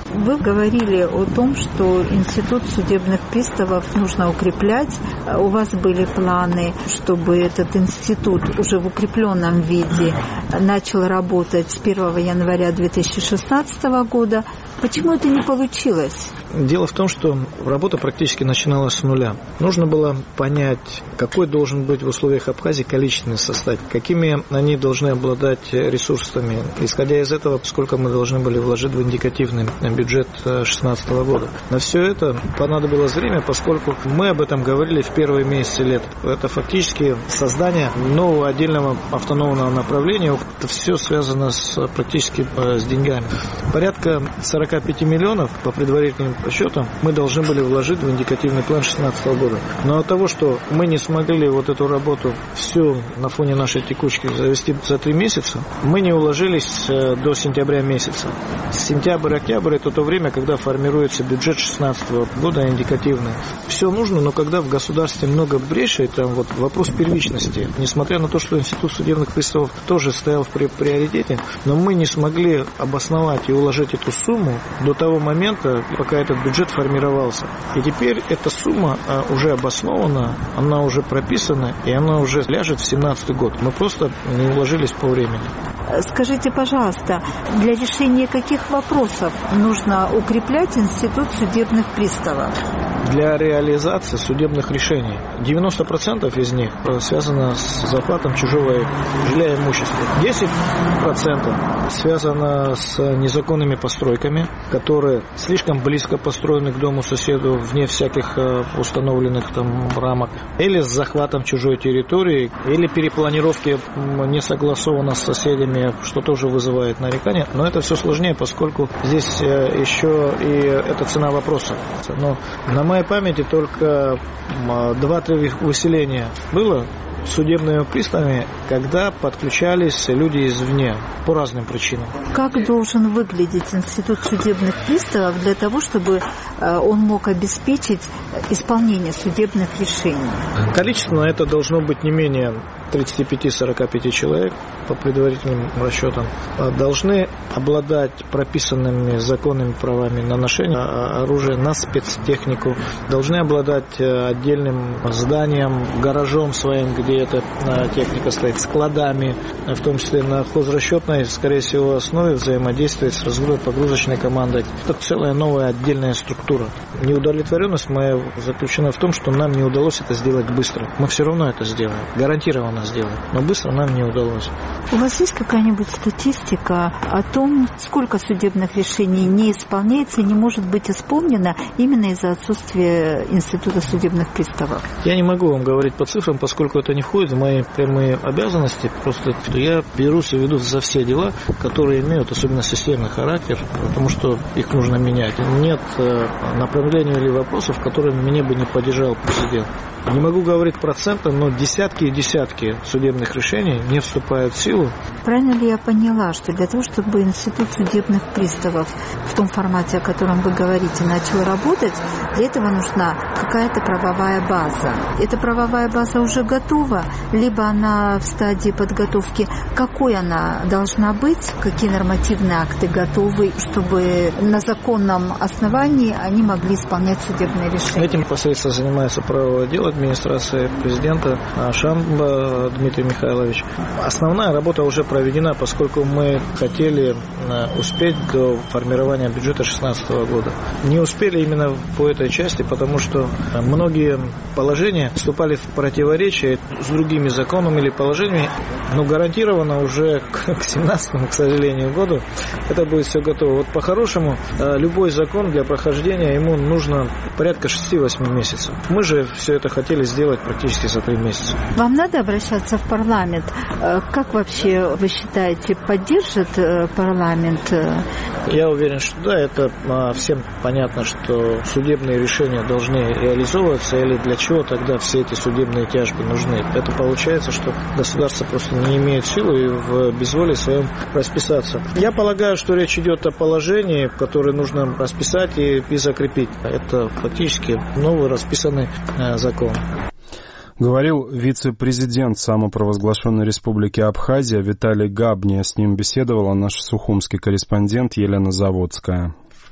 Вы говорили о том, что институт судебных приставов нужно укреплять. У вас были планы, чтобы этот институт уже в укрепленном виде начал работать с 1 января 2016 года. Почему это не получилось? Дело в том, что работа практически начиналась с нуля. Нужно было понять, какой должен быть в условиях Абхазии количественный состав, какими они должны обладать ресурсами. Исходя из этого, сколько мы должны были вложить в индикативный бюджет 2016 года. На все это понадобилось время, поскольку мы об этом говорили в первые месяцы лета. Это фактически создание нового отдельного автономного направления. Это все связано практически с деньгами. Порядка 45 миллионов по предварительным расчетам мы должны были вложить в индикативный план 2016 года. Но от того, что мы не смогли вот эту работу всю на фоне нашей текучки завести за 3 месяца, мы не уложились до сентября месяца. Сентябрь-октябрь – это то время, когда формируется бюджет 2016 года индикативный. Все нужно, но когда в государстве много брешей, там вот вопрос первичности. Несмотря на то, что институт судебных приставов тоже стоял в приоритете, но мы не смогли обосновать и уложить эту сумму до того момента, пока этот бюджет формировался. И теперь эта сумма уже обоснована, она уже прописана, и она уже ляжет в 2017 год. Мы просто не уложились по времени. Скажите, пожалуйста, для решения каких вопросов нужно укреплять институт судебных приставов? Для реализации судебных решений 90% из них связано с захватом чужого жилья и имущества. 10% связано с незаконными постройками, которые слишком близко построены к дому соседу, вне всяких установленных там рамок, или с захватом чужой территории, или перепланировки не согласованно с соседями, что тоже вызывает нарекания. Но это все сложнее, поскольку здесь еще и это цена вопроса. Но на моей памяти только 2-3 выселения было судебными приставами, когда подключались люди извне по разным причинам. Как должен выглядеть институт судебных приставов для того, чтобы он мог обеспечить исполнение судебных решений? Количественно это должно быть не менее 35-45 человек по предварительным расчетам. Должны обладать прописанными законными правами на ношение оружия, на спецтехнику. Должны обладать отдельным зданием, гаражом своим, где эта техника стоит, складами, в том числе на хозрасчетной, скорее всего, основе взаимодействовать с разгрузочной командой. Это целая новая отдельная структура. Неудовлетворенность моя заключена в том, что нам не удалось это сделать быстро. Мы все равно это сделаем, гарантированно сделаем, но быстро нам не удалось. У вас есть какая-нибудь статистика о том, сколько судебных решений не исполняется и не может быть исполнено именно из-за отсутствия института судебных приставов? Я не могу вам говорить по цифрам, поскольку это не входит в мои прямые обязанности. Просто я берусь и веду за все дела, которые имеют особенно системный характер, потому что их нужно менять. Нет направления или вопросов, которыми меня бы не поддержал президент. Не могу говорить процентно, но десятки и десятки судебных решений не вступают в силу. Правильно ли я поняла, что для того, чтобы институт судебных приставов в том формате, о котором вы говорите, начал работать, для этого нужна какая-то правовая база? Эта правовая база уже готова, либо она в стадии подготовки? Какой она должна быть? Какие нормативные акты готовы, чтобы на законном основании они могли исполнять судебные решения? Этим непосредственно занимается правовое дело администрации президента Шамба Дмитрий Михайлович. Основная работа уже проведена, поскольку мы хотели успеть до формирования бюджета 2016 года. Не успели именно по этой части, потому что многие положения вступали в противоречие с другими законами или положениями, но гарантированно уже к 2017, к сожалению, году это будет все готово. Вот по-хорошему, любой закон для прохождения ему нужно порядка 6-8 месяцев. Мы же все это хотели сделать практически за 3 месяца. Вам надо обращаться в парламент. Как вообще вы считаете, поддержит парламент? Я уверен, что да, это всем понятно, что судебные решения должны реализовываться, или для чего тогда все эти судебные тяжбы нужны. Это получается, что государство просто не имеет силы и в безволии своем расписаться. Я полагаю, что речь идет о положении, которое нужно расписать и закрепить. Это фактически новый расписанный закон. Говорил вице-президент самопровозглашенной республики Абхазия Виталий Габния. С ним беседовала наш сухумский корреспондент Елена Заводская.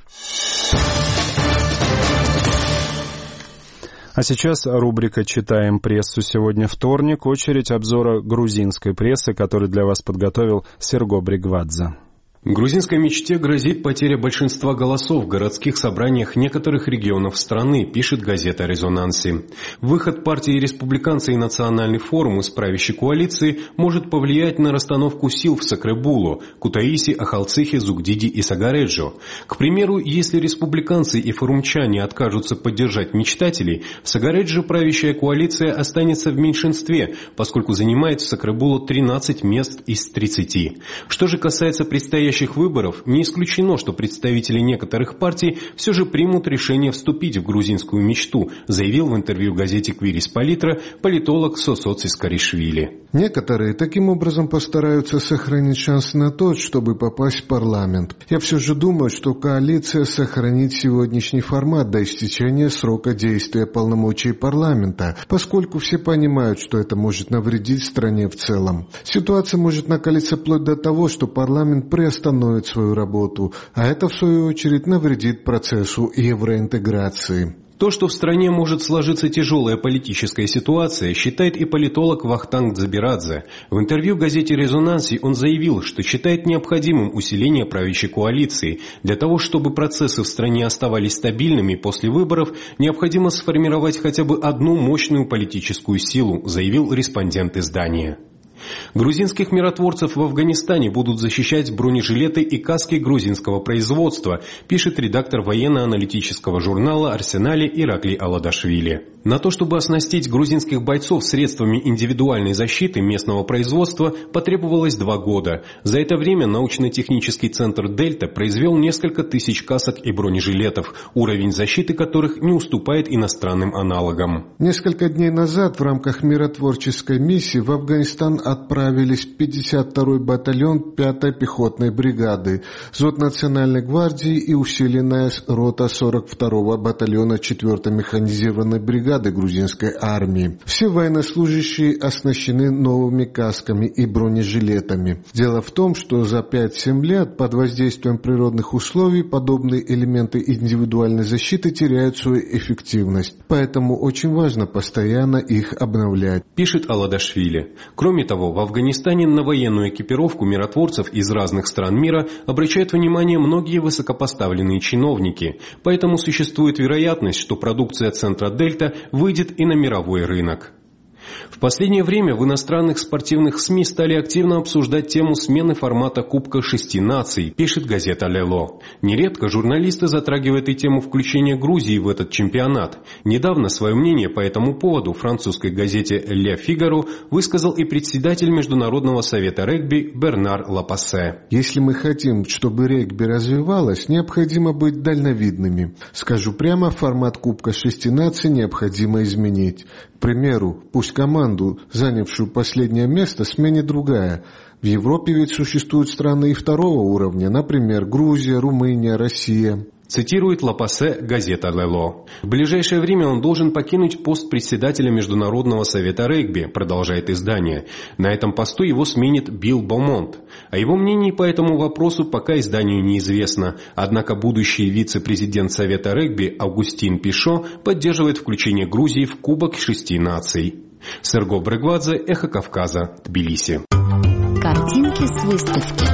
А сейчас рубрика «Читаем прессу». Сегодня вторник, очередь обзора грузинской прессы, который для вас подготовил Серго Бригвадзе. Грузинской мечте грозит потеря большинства голосов в городских собраниях некоторых регионов страны, пишет газета «Резонанси». Выход партии республиканцы и Национальный форум из правящей коалиции может повлиять на расстановку сил в Сакребулу, Кутаиси, Ахалцихе, Зугдиди и Сагареджо. К примеру, если республиканцы и форумчане откажутся поддержать мечтателей, в Сагареджо правящая коалиция останется в меньшинстве, поскольку занимает в Сакребулу 13 мест из 30. Что же касается предстоящих выборов, не исключено, что представители некоторых партий все же примут решение вступить в грузинскую мечту, заявил в интервью газете «Квирис Политра» политолог Сосоц Искаришвили. Некоторые таким образом постараются сохранить шанс на то, чтобы попасть в парламент. Я все же думаю, что коалиция сохранит сегодняшний формат до истечения срока действия полномочий парламента, поскольку все понимают, что это может навредить стране в целом. Ситуация может накалиться вплоть до того, что парламент приостановит свою работу, а это в свою очередь навредит процессу евроинтеграции. То, что в стране может сложиться тяжелая политическая ситуация, считает и политолог Вахтанг Дзабирадзе. В интервью газете «Резонанси» он заявил, что считает необходимым усиление правящей коалиции. Для того, чтобы процессы в стране оставались стабильными после выборов, необходимо сформировать хотя бы одну мощную политическую силу, заявил респондент издания. Грузинских миротворцев в Афганистане будут защищать бронежилеты и каски грузинского производства, пишет редактор военно-аналитического журнала «Арсенале» Ираклий Аладашвили. На то, чтобы оснастить грузинских бойцов средствами индивидуальной защиты местного производства, потребовалось 2 года. За это время научно-технический центр «Дельта» произвел несколько тысяч касок и бронежилетов, уровень защиты которых не уступает иностранным аналогам. Несколько дней назад в рамках миротворческой миссии в Афганистан отправились 52-й батальон 5-й пехотной бригады, взвод Национальной гвардии и усиленная рота 42-го батальона 4-й механизированной бригады грузинской армии. Все военнослужащие оснащены новыми касками и бронежилетами. Дело в том, что за 5-7 лет под воздействием природных условий подобные элементы индивидуальной защиты теряют свою эффективность. Поэтому очень важно постоянно их обновлять, пишет Аладашвили. Кроме того, в Афганистане на военную экипировку миротворцев из разных стран мира обращают внимание многие высокопоставленные чиновники. Поэтому существует вероятность, что продукция центра «Дельта» выйдет и на мировой рынок. В последнее время в иностранных спортивных СМИ стали активно обсуждать тему смены формата Кубка 6 наций, пишет газета «Лело». Нередко журналисты затрагивают и тему включения Грузии в этот чемпионат. Недавно свое мнение по этому поводу французской газете «Ле Фигаро» высказал и председатель Международного совета регби Бернар Лапассе. Если мы хотим, чтобы регби развивалось, необходимо быть дальновидными. Скажу прямо, формат Кубка 6 наций необходимо изменить. К примеру, пусть команду, занявшую последнее место, сменит другая. В Европе ведь существуют страны и второго уровня, например, Грузия, Румыния, Россия. Цитирует Лапассе газета «Лело». В ближайшее время он должен покинуть пост председателя Международного совета регби, продолжает издание. На этом посту его сменит Билл Бомонт. О его мнении по этому вопросу пока изданию неизвестно. Однако будущий вице-президент совета регби Августин Пишо поддерживает включение Грузии в Кубок 6 наций. Серго Бригвадзе, Эхо Кавказа, Тбилиси. Картинки с выставки.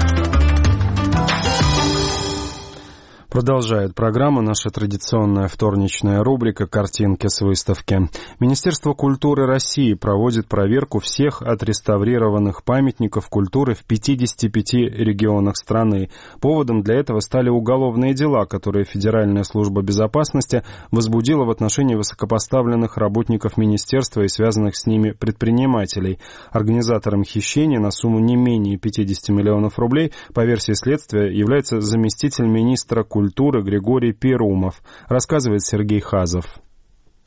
Продолжает программа наша традиционная вторничная рубрика «Картинки с выставки». Министерство культуры России проводит проверку всех отреставрированных памятников культуры в 55 регионах страны. Поводом для этого стали уголовные дела, которые Федеральная служба безопасности возбудила в отношении высокопоставленных работников министерства и связанных с ними предпринимателей. Организатором хищения на сумму не менее 50 миллионов рублей, по версии следствия, является заместитель министра культуры Григорий Перумов, рассказывает Сергей Хазов.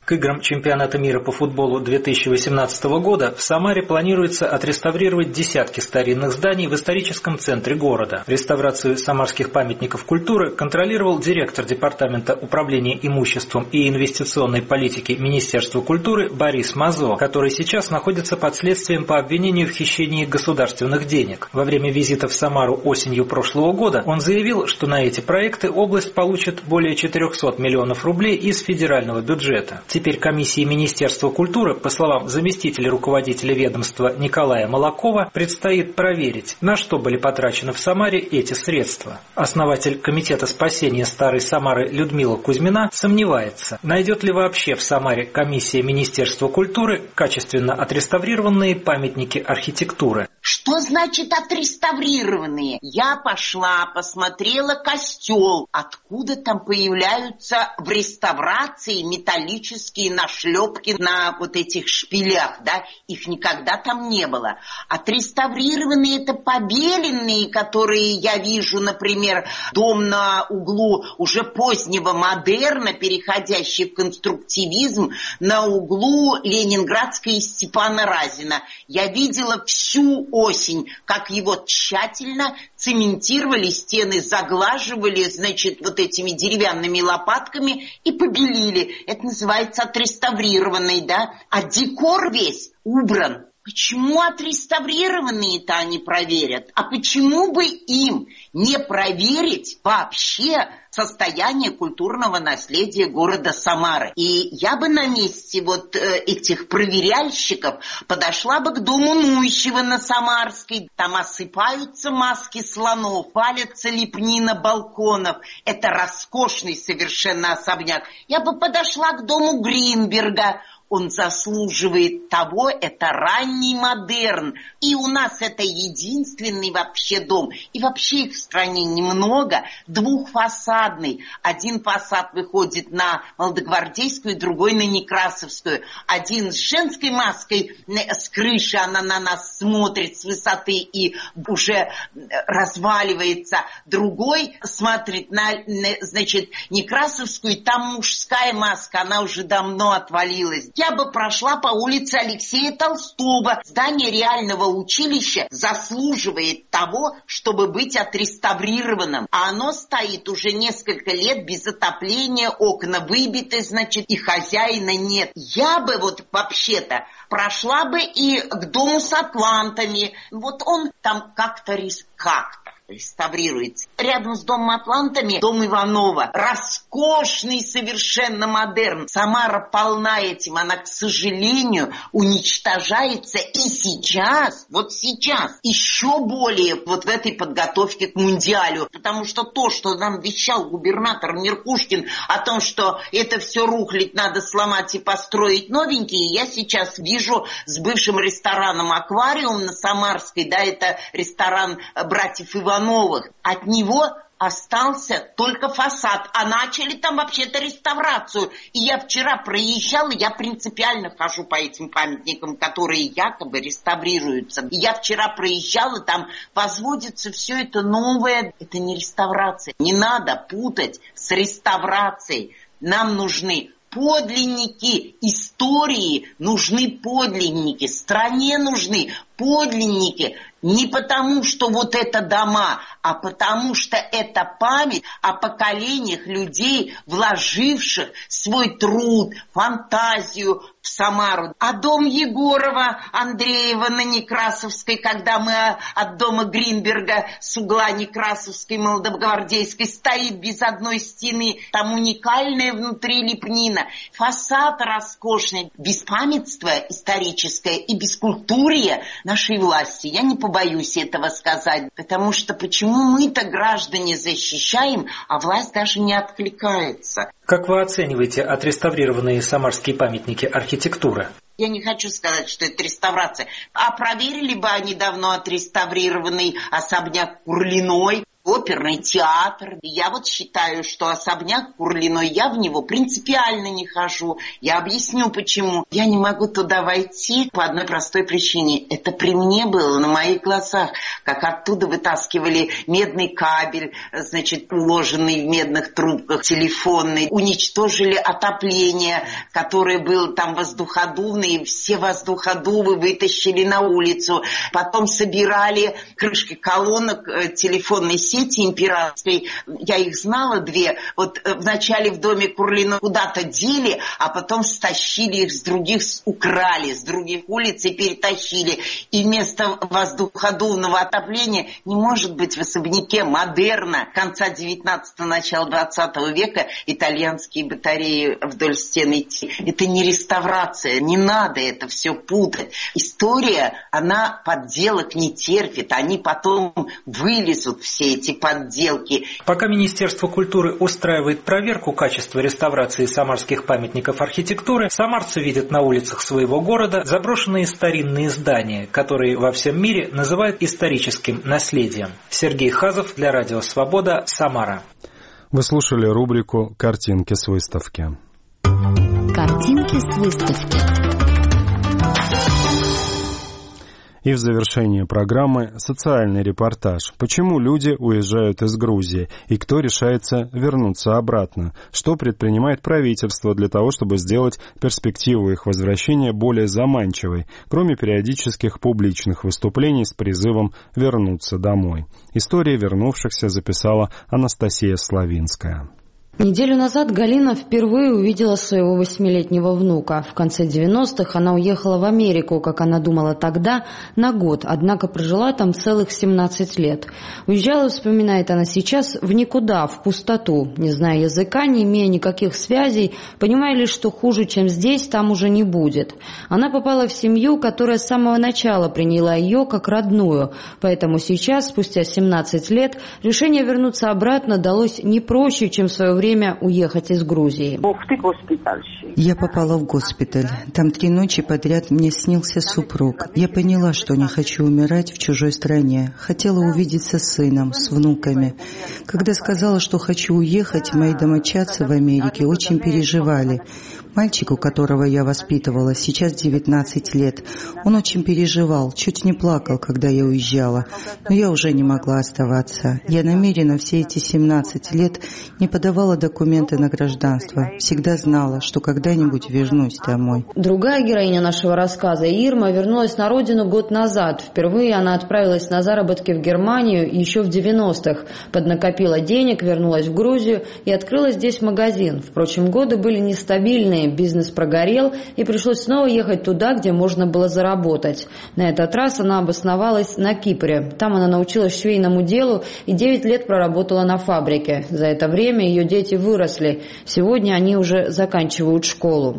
К играм чемпионата мира по футболу 2018 года в Самаре планируется отреставрировать десятки старинных зданий в историческом центре города. Реставрацию самарских памятников культуры контролировал директор Департамента управления имуществом и инвестиционной политики Министерства культуры Борис Мазо, который сейчас находится под следствием по обвинению в хищении государственных денег. Во время визита в Самару осенью прошлого года он заявил, что на эти проекты область получит более 400 миллионов рублей из федерального бюджета. Теперь комиссии Министерства культуры, по словам заместителя руководителя ведомства Николая Молокова, предстоит проверить, на что были потрачены в Самаре эти средства. Основатель Комитета спасения Старой Самары Людмила Кузьмина сомневается, найдет ли вообще в Самаре комиссия Министерства культуры качественно отреставрированные памятники архитектуры. Что значит отреставрированные? Я пошла, посмотрела костел. Откуда там появляются в реставрации металлические нашлепки на вот этих шпилях, да? Их никогда там не было. Отреставрированные — это побеленные, которые я вижу, например, дом на углу уже позднего модерна, переходящий в конструктивизм, на углу Ленинградской и Степана Разина. Я видела всю осень, как его тщательно цементировали, стены заглаживали, значит, вот этими деревянными лопатками и побелили. Это называется отреставрированный, да? А декор весь убран. Почему отреставрированные-то они проверят? А почему бы им не проверить вообще состояние культурного наследия города Самары? И я бы на месте вот этих проверяльщиков подошла бы к дому Нуищева на Самарской. Там осыпаются маски слонов, валятся лепнина балконов. Это роскошный совершенно особняк. Я бы подошла к дому Гринберга. Он заслуживает того, это ранний модерн. И у нас это единственный вообще дом. И вообще их в стране немного. Двухфасадный. Один фасад выходит на Молодогвардейскую, другой на Некрасовскую. Один с женской маской с крыши, она на нас смотрит с высоты и уже разваливается. Другой смотрит на, значит, Некрасовскую, там мужская маска, она уже давно отвалилась. Я бы прошла по улице Алексея Толстого. Здание реального училища заслуживает того, чтобы быть отреставрированным. А оно стоит уже несколько лет без отопления, окна выбиты, значит, и хозяина нет. Я бы вот вообще-то прошла бы и к дому с атлантами. Вот он там как-то реставрируется. Рядом с домом Атлантами дом Иванова. Роскошный совершенно модерн. Самара полна этим. Она, к сожалению, уничтожается. И сейчас, вот сейчас, еще более вот в этой подготовке к Мундиалю. Потому что то, что нам вещал губернатор Меркушкин о том, что это все рухлить, надо сломать и построить новенькие, я сейчас вижу с бывшим рестораном «Аквариум» на Самарской. Да, это ресторан братьев Ивановых. От него остался только фасад, а начали там вообще-то реставрацию. И я вчера проезжала, я принципиально хожу по этим памятникам, которые якобы реставрируются. И я вчера проезжала, там возводится все это новое. Это не реставрация. Не надо путать с реставрацией. Нам нужны подлинники истории, нужны подлинники, стране нужны подлинники. Не потому, что вот это дома, а потому, что это память о поколениях людей, вложивших свой труд, фантазию в Самару. А дом Егорова Андреева на Некрасовской, когда мы от дома Гринберга с угла Некрасовской, Молодогвардейской, стоит без одной стены. Там уникальная внутри лепнина. Фасад роскошный. Беспамятство историческое и бескультурие нашей власти. Я не побоюсь этого сказать. Потому что почему мы-то граждане защищаем, а власть даже не откликается? Как вы оцениваете отреставрированные самарские памятники архитектуры? Я не хочу сказать, что это реставрация. А проверили бы они давно отреставрированный особняк Курлиной. оперный театр. Я вот считаю, что особняк Курлиной, я в него принципиально не хожу. Я объясню, почему. Я не могу туда войти по одной простой причине. Это при мне было, на моих глазах, как оттуда вытаскивали медный кабель, значит, уложенный в медных трубках, телефонный. Уничтожили отопление, которое было там воздуходувное, и все воздуходувы вытащили на улицу. Потом собирали крышки колонок телефонной сети императорской. Я их знала две. Вот вначале в доме Курлиной куда-то дели, а потом стащили их с других, украли с других улиц и перетащили. И вместо воздуходувного отопления не может быть в особняке модерна конца 19-го, начала 20 века итальянские батареи вдоль стен идти. Это не реставрация, не надо это все путать. История, она подделок не терпит, они потом вылезут, все эти подделки. Пока Министерство культуры устраивает проверку качества реставрации самарских памятников архитектуры, самарцы видят на улицах своего города заброшенные старинные здания, которые во всем мире называют историческим наследием. Сергей Хазов для Радио Свобода, Самара. Вы слушали рубрику «Картинки с выставки». Картинки с выставки. И в завершении программы социальный репортаж. Почему люди уезжают из Грузии и кто решается вернуться обратно? Что предпринимает правительство для того, чтобы сделать перспективу их возвращения более заманчивой, кроме периодических публичных выступлений с призывом вернуться домой? Истории вернувшихся записала Анастасия Славинская. Неделю назад Галина впервые увидела своего 8-летнего внука. В конце 90-х она уехала в Америку, как она думала тогда, на год, однако прожила там целых 17 лет. Уезжала, вспоминает она сейчас, в никуда, в пустоту, не зная языка, не имея никаких связей, понимая лишь, что хуже, чем здесь, там уже не будет. Она попала в семью, которая с самого начала приняла ее как родную, поэтому сейчас, спустя 17 лет, решение вернуться обратно далось не проще, чем в свое время уехать из Грузии. Я попала в госпиталь. Там 3 ночи подряд мне снился супруг. Я поняла, что не хочу умирать в чужой стране. Хотела увидеться с сыном, с внуками. Когда сказала, что хочу уехать, мои домочадцы в Америке очень переживали. Мальчику, которого я воспитывала, сейчас 19 лет. Он очень переживал, чуть не плакал, когда я уезжала. Но я уже не могла оставаться. Я намеренно все эти 17 лет не подавала документы на гражданство. Всегда знала, что когда-нибудь вернусь домой. Другая героиня нашего рассказа, Ирма, вернулась на родину год назад. Впервые она отправилась на заработки в Германию еще в 90-х. Поднакопила денег, вернулась в Грузию и открыла здесь магазин. Впрочем, годы были нестабильные. Бизнес прогорел, и пришлось снова ехать туда, где можно было заработать. На этот раз она обосновалась на Кипре. Там она научилась швейному делу и 9 лет проработала на фабрике. За это время ее дети выросли. Сегодня они уже заканчивают школу.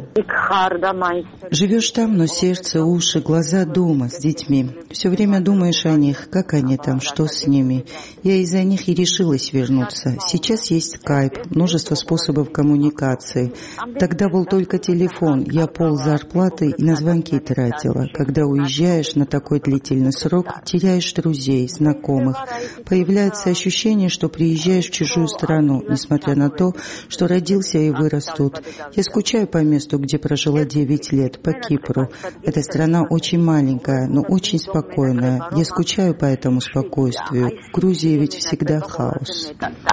Живешь там, но сердце, уши, глаза дома с детьми. Все время думаешь о них, как они там, что с ними. Я из-за них и решилась вернуться. Сейчас есть скайп, множество способов коммуникации. Тогда был только телефон. Я пол зарплаты и на звонки тратила. Когда уезжаешь на такой длительный срок, теряешь друзей, знакомых. Появляется ощущение, что приезжаешь в чужую страну, несмотря на то, что родился и вырос тут. Я скучаю по месту, где прожила 9 лет, по Кипру. Эта страна очень маленькая, но очень спокойная. Я скучаю по этому спокойствию. В Грузии ведь всегда хаос.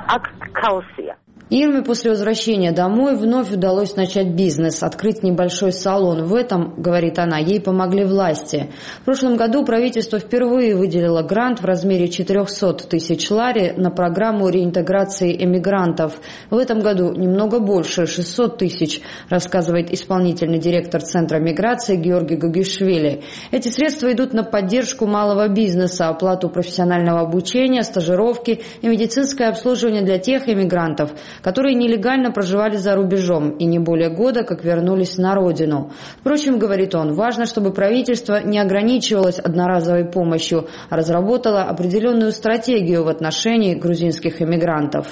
Ирме после возвращения домой вновь удалось начать бизнес, открыть небольшой салон. В этом, говорит она, ей помогли власти. В прошлом году правительство впервые выделило грант в размере 400 тысяч лари на программу реинтеграции эмигрантов. В этом году немного больше, 600 тысяч, рассказывает исполнительный директор Центра миграции Георгий Гугишвили. Эти средства идут на поддержку малого бизнеса, оплату профессионального обучения, стажировки и медицинское обслуживание для тех эмигрантов, которые нелегально проживали за рубежом и не более года, как вернулись на родину. Впрочем, говорит он, важно, чтобы правительство не ограничивалось одноразовой помощью, а разработало определенную стратегию в отношении грузинских эмигрантов.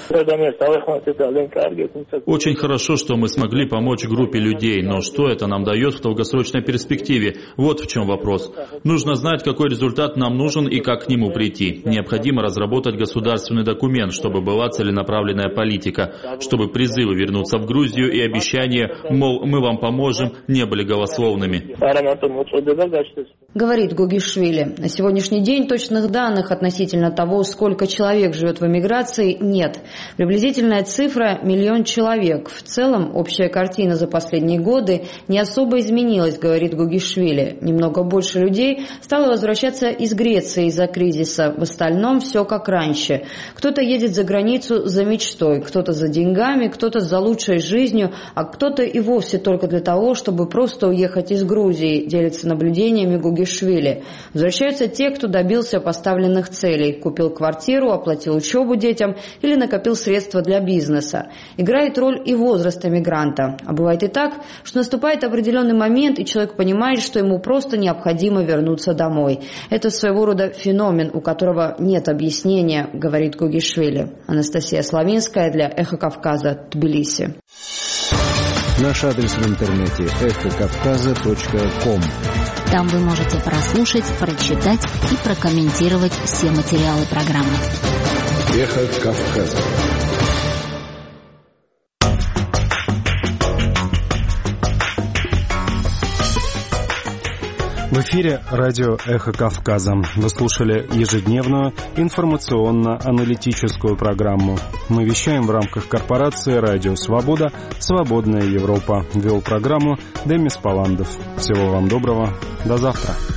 Очень хорошо, что мы смогли помочь группе людей, но что это нам дает в долгосрочной перспективе? Вот в чем вопрос. Нужно знать, какой результат нам нужен и как к нему прийти. Необходимо разработать государственный документ, чтобы была целенаправленная политика, чтобы призывы вернуться в Грузию и обещания, мол, мы вам поможем, не были голословными. Говорит Гугишвили. На сегодняшний день точных данных относительно того, сколько человек живет в эмиграции, нет. Приблизительная цифра – 1 миллион человек. В целом, общая картина за последние годы не особо изменилась, говорит Гугишвили. Немного больше людей стало возвращаться из Греции из-за кризиса. В остальном все как раньше. Кто-то едет за границу за мечтой, кто-то за деньгами, кто-то за лучшей жизнью, а кто-то и вовсе только для того, чтобы просто уехать из Грузии, делится наблюдениями Гугишвили. Возвращаются те, кто добился поставленных целей, купил квартиру, оплатил учебу детям или накопил средства для бизнеса. Играет роль и возраст эмигранта. А бывает и так, что наступает определенный момент, и человек понимает, что ему просто необходимо вернуться домой. Это своего рода феномен, у которого нет объяснения, говорит Гугишвили. Анастасия Славинская для «Эхо Кавказа», Тбилиси. Наш адрес в интернете эхокавказа.ком. Там вы можете прослушать, прочитать и прокомментировать все материалы программы. Эхо Кавказа. В эфире радио «Эхо Кавказа». Вы слушали ежедневную информационно-аналитическую программу. Мы вещаем в рамках корпорации «Радио Свобода», «Свободная Европа». Вел программу Демис Паландов. Всего вам доброго. До завтра.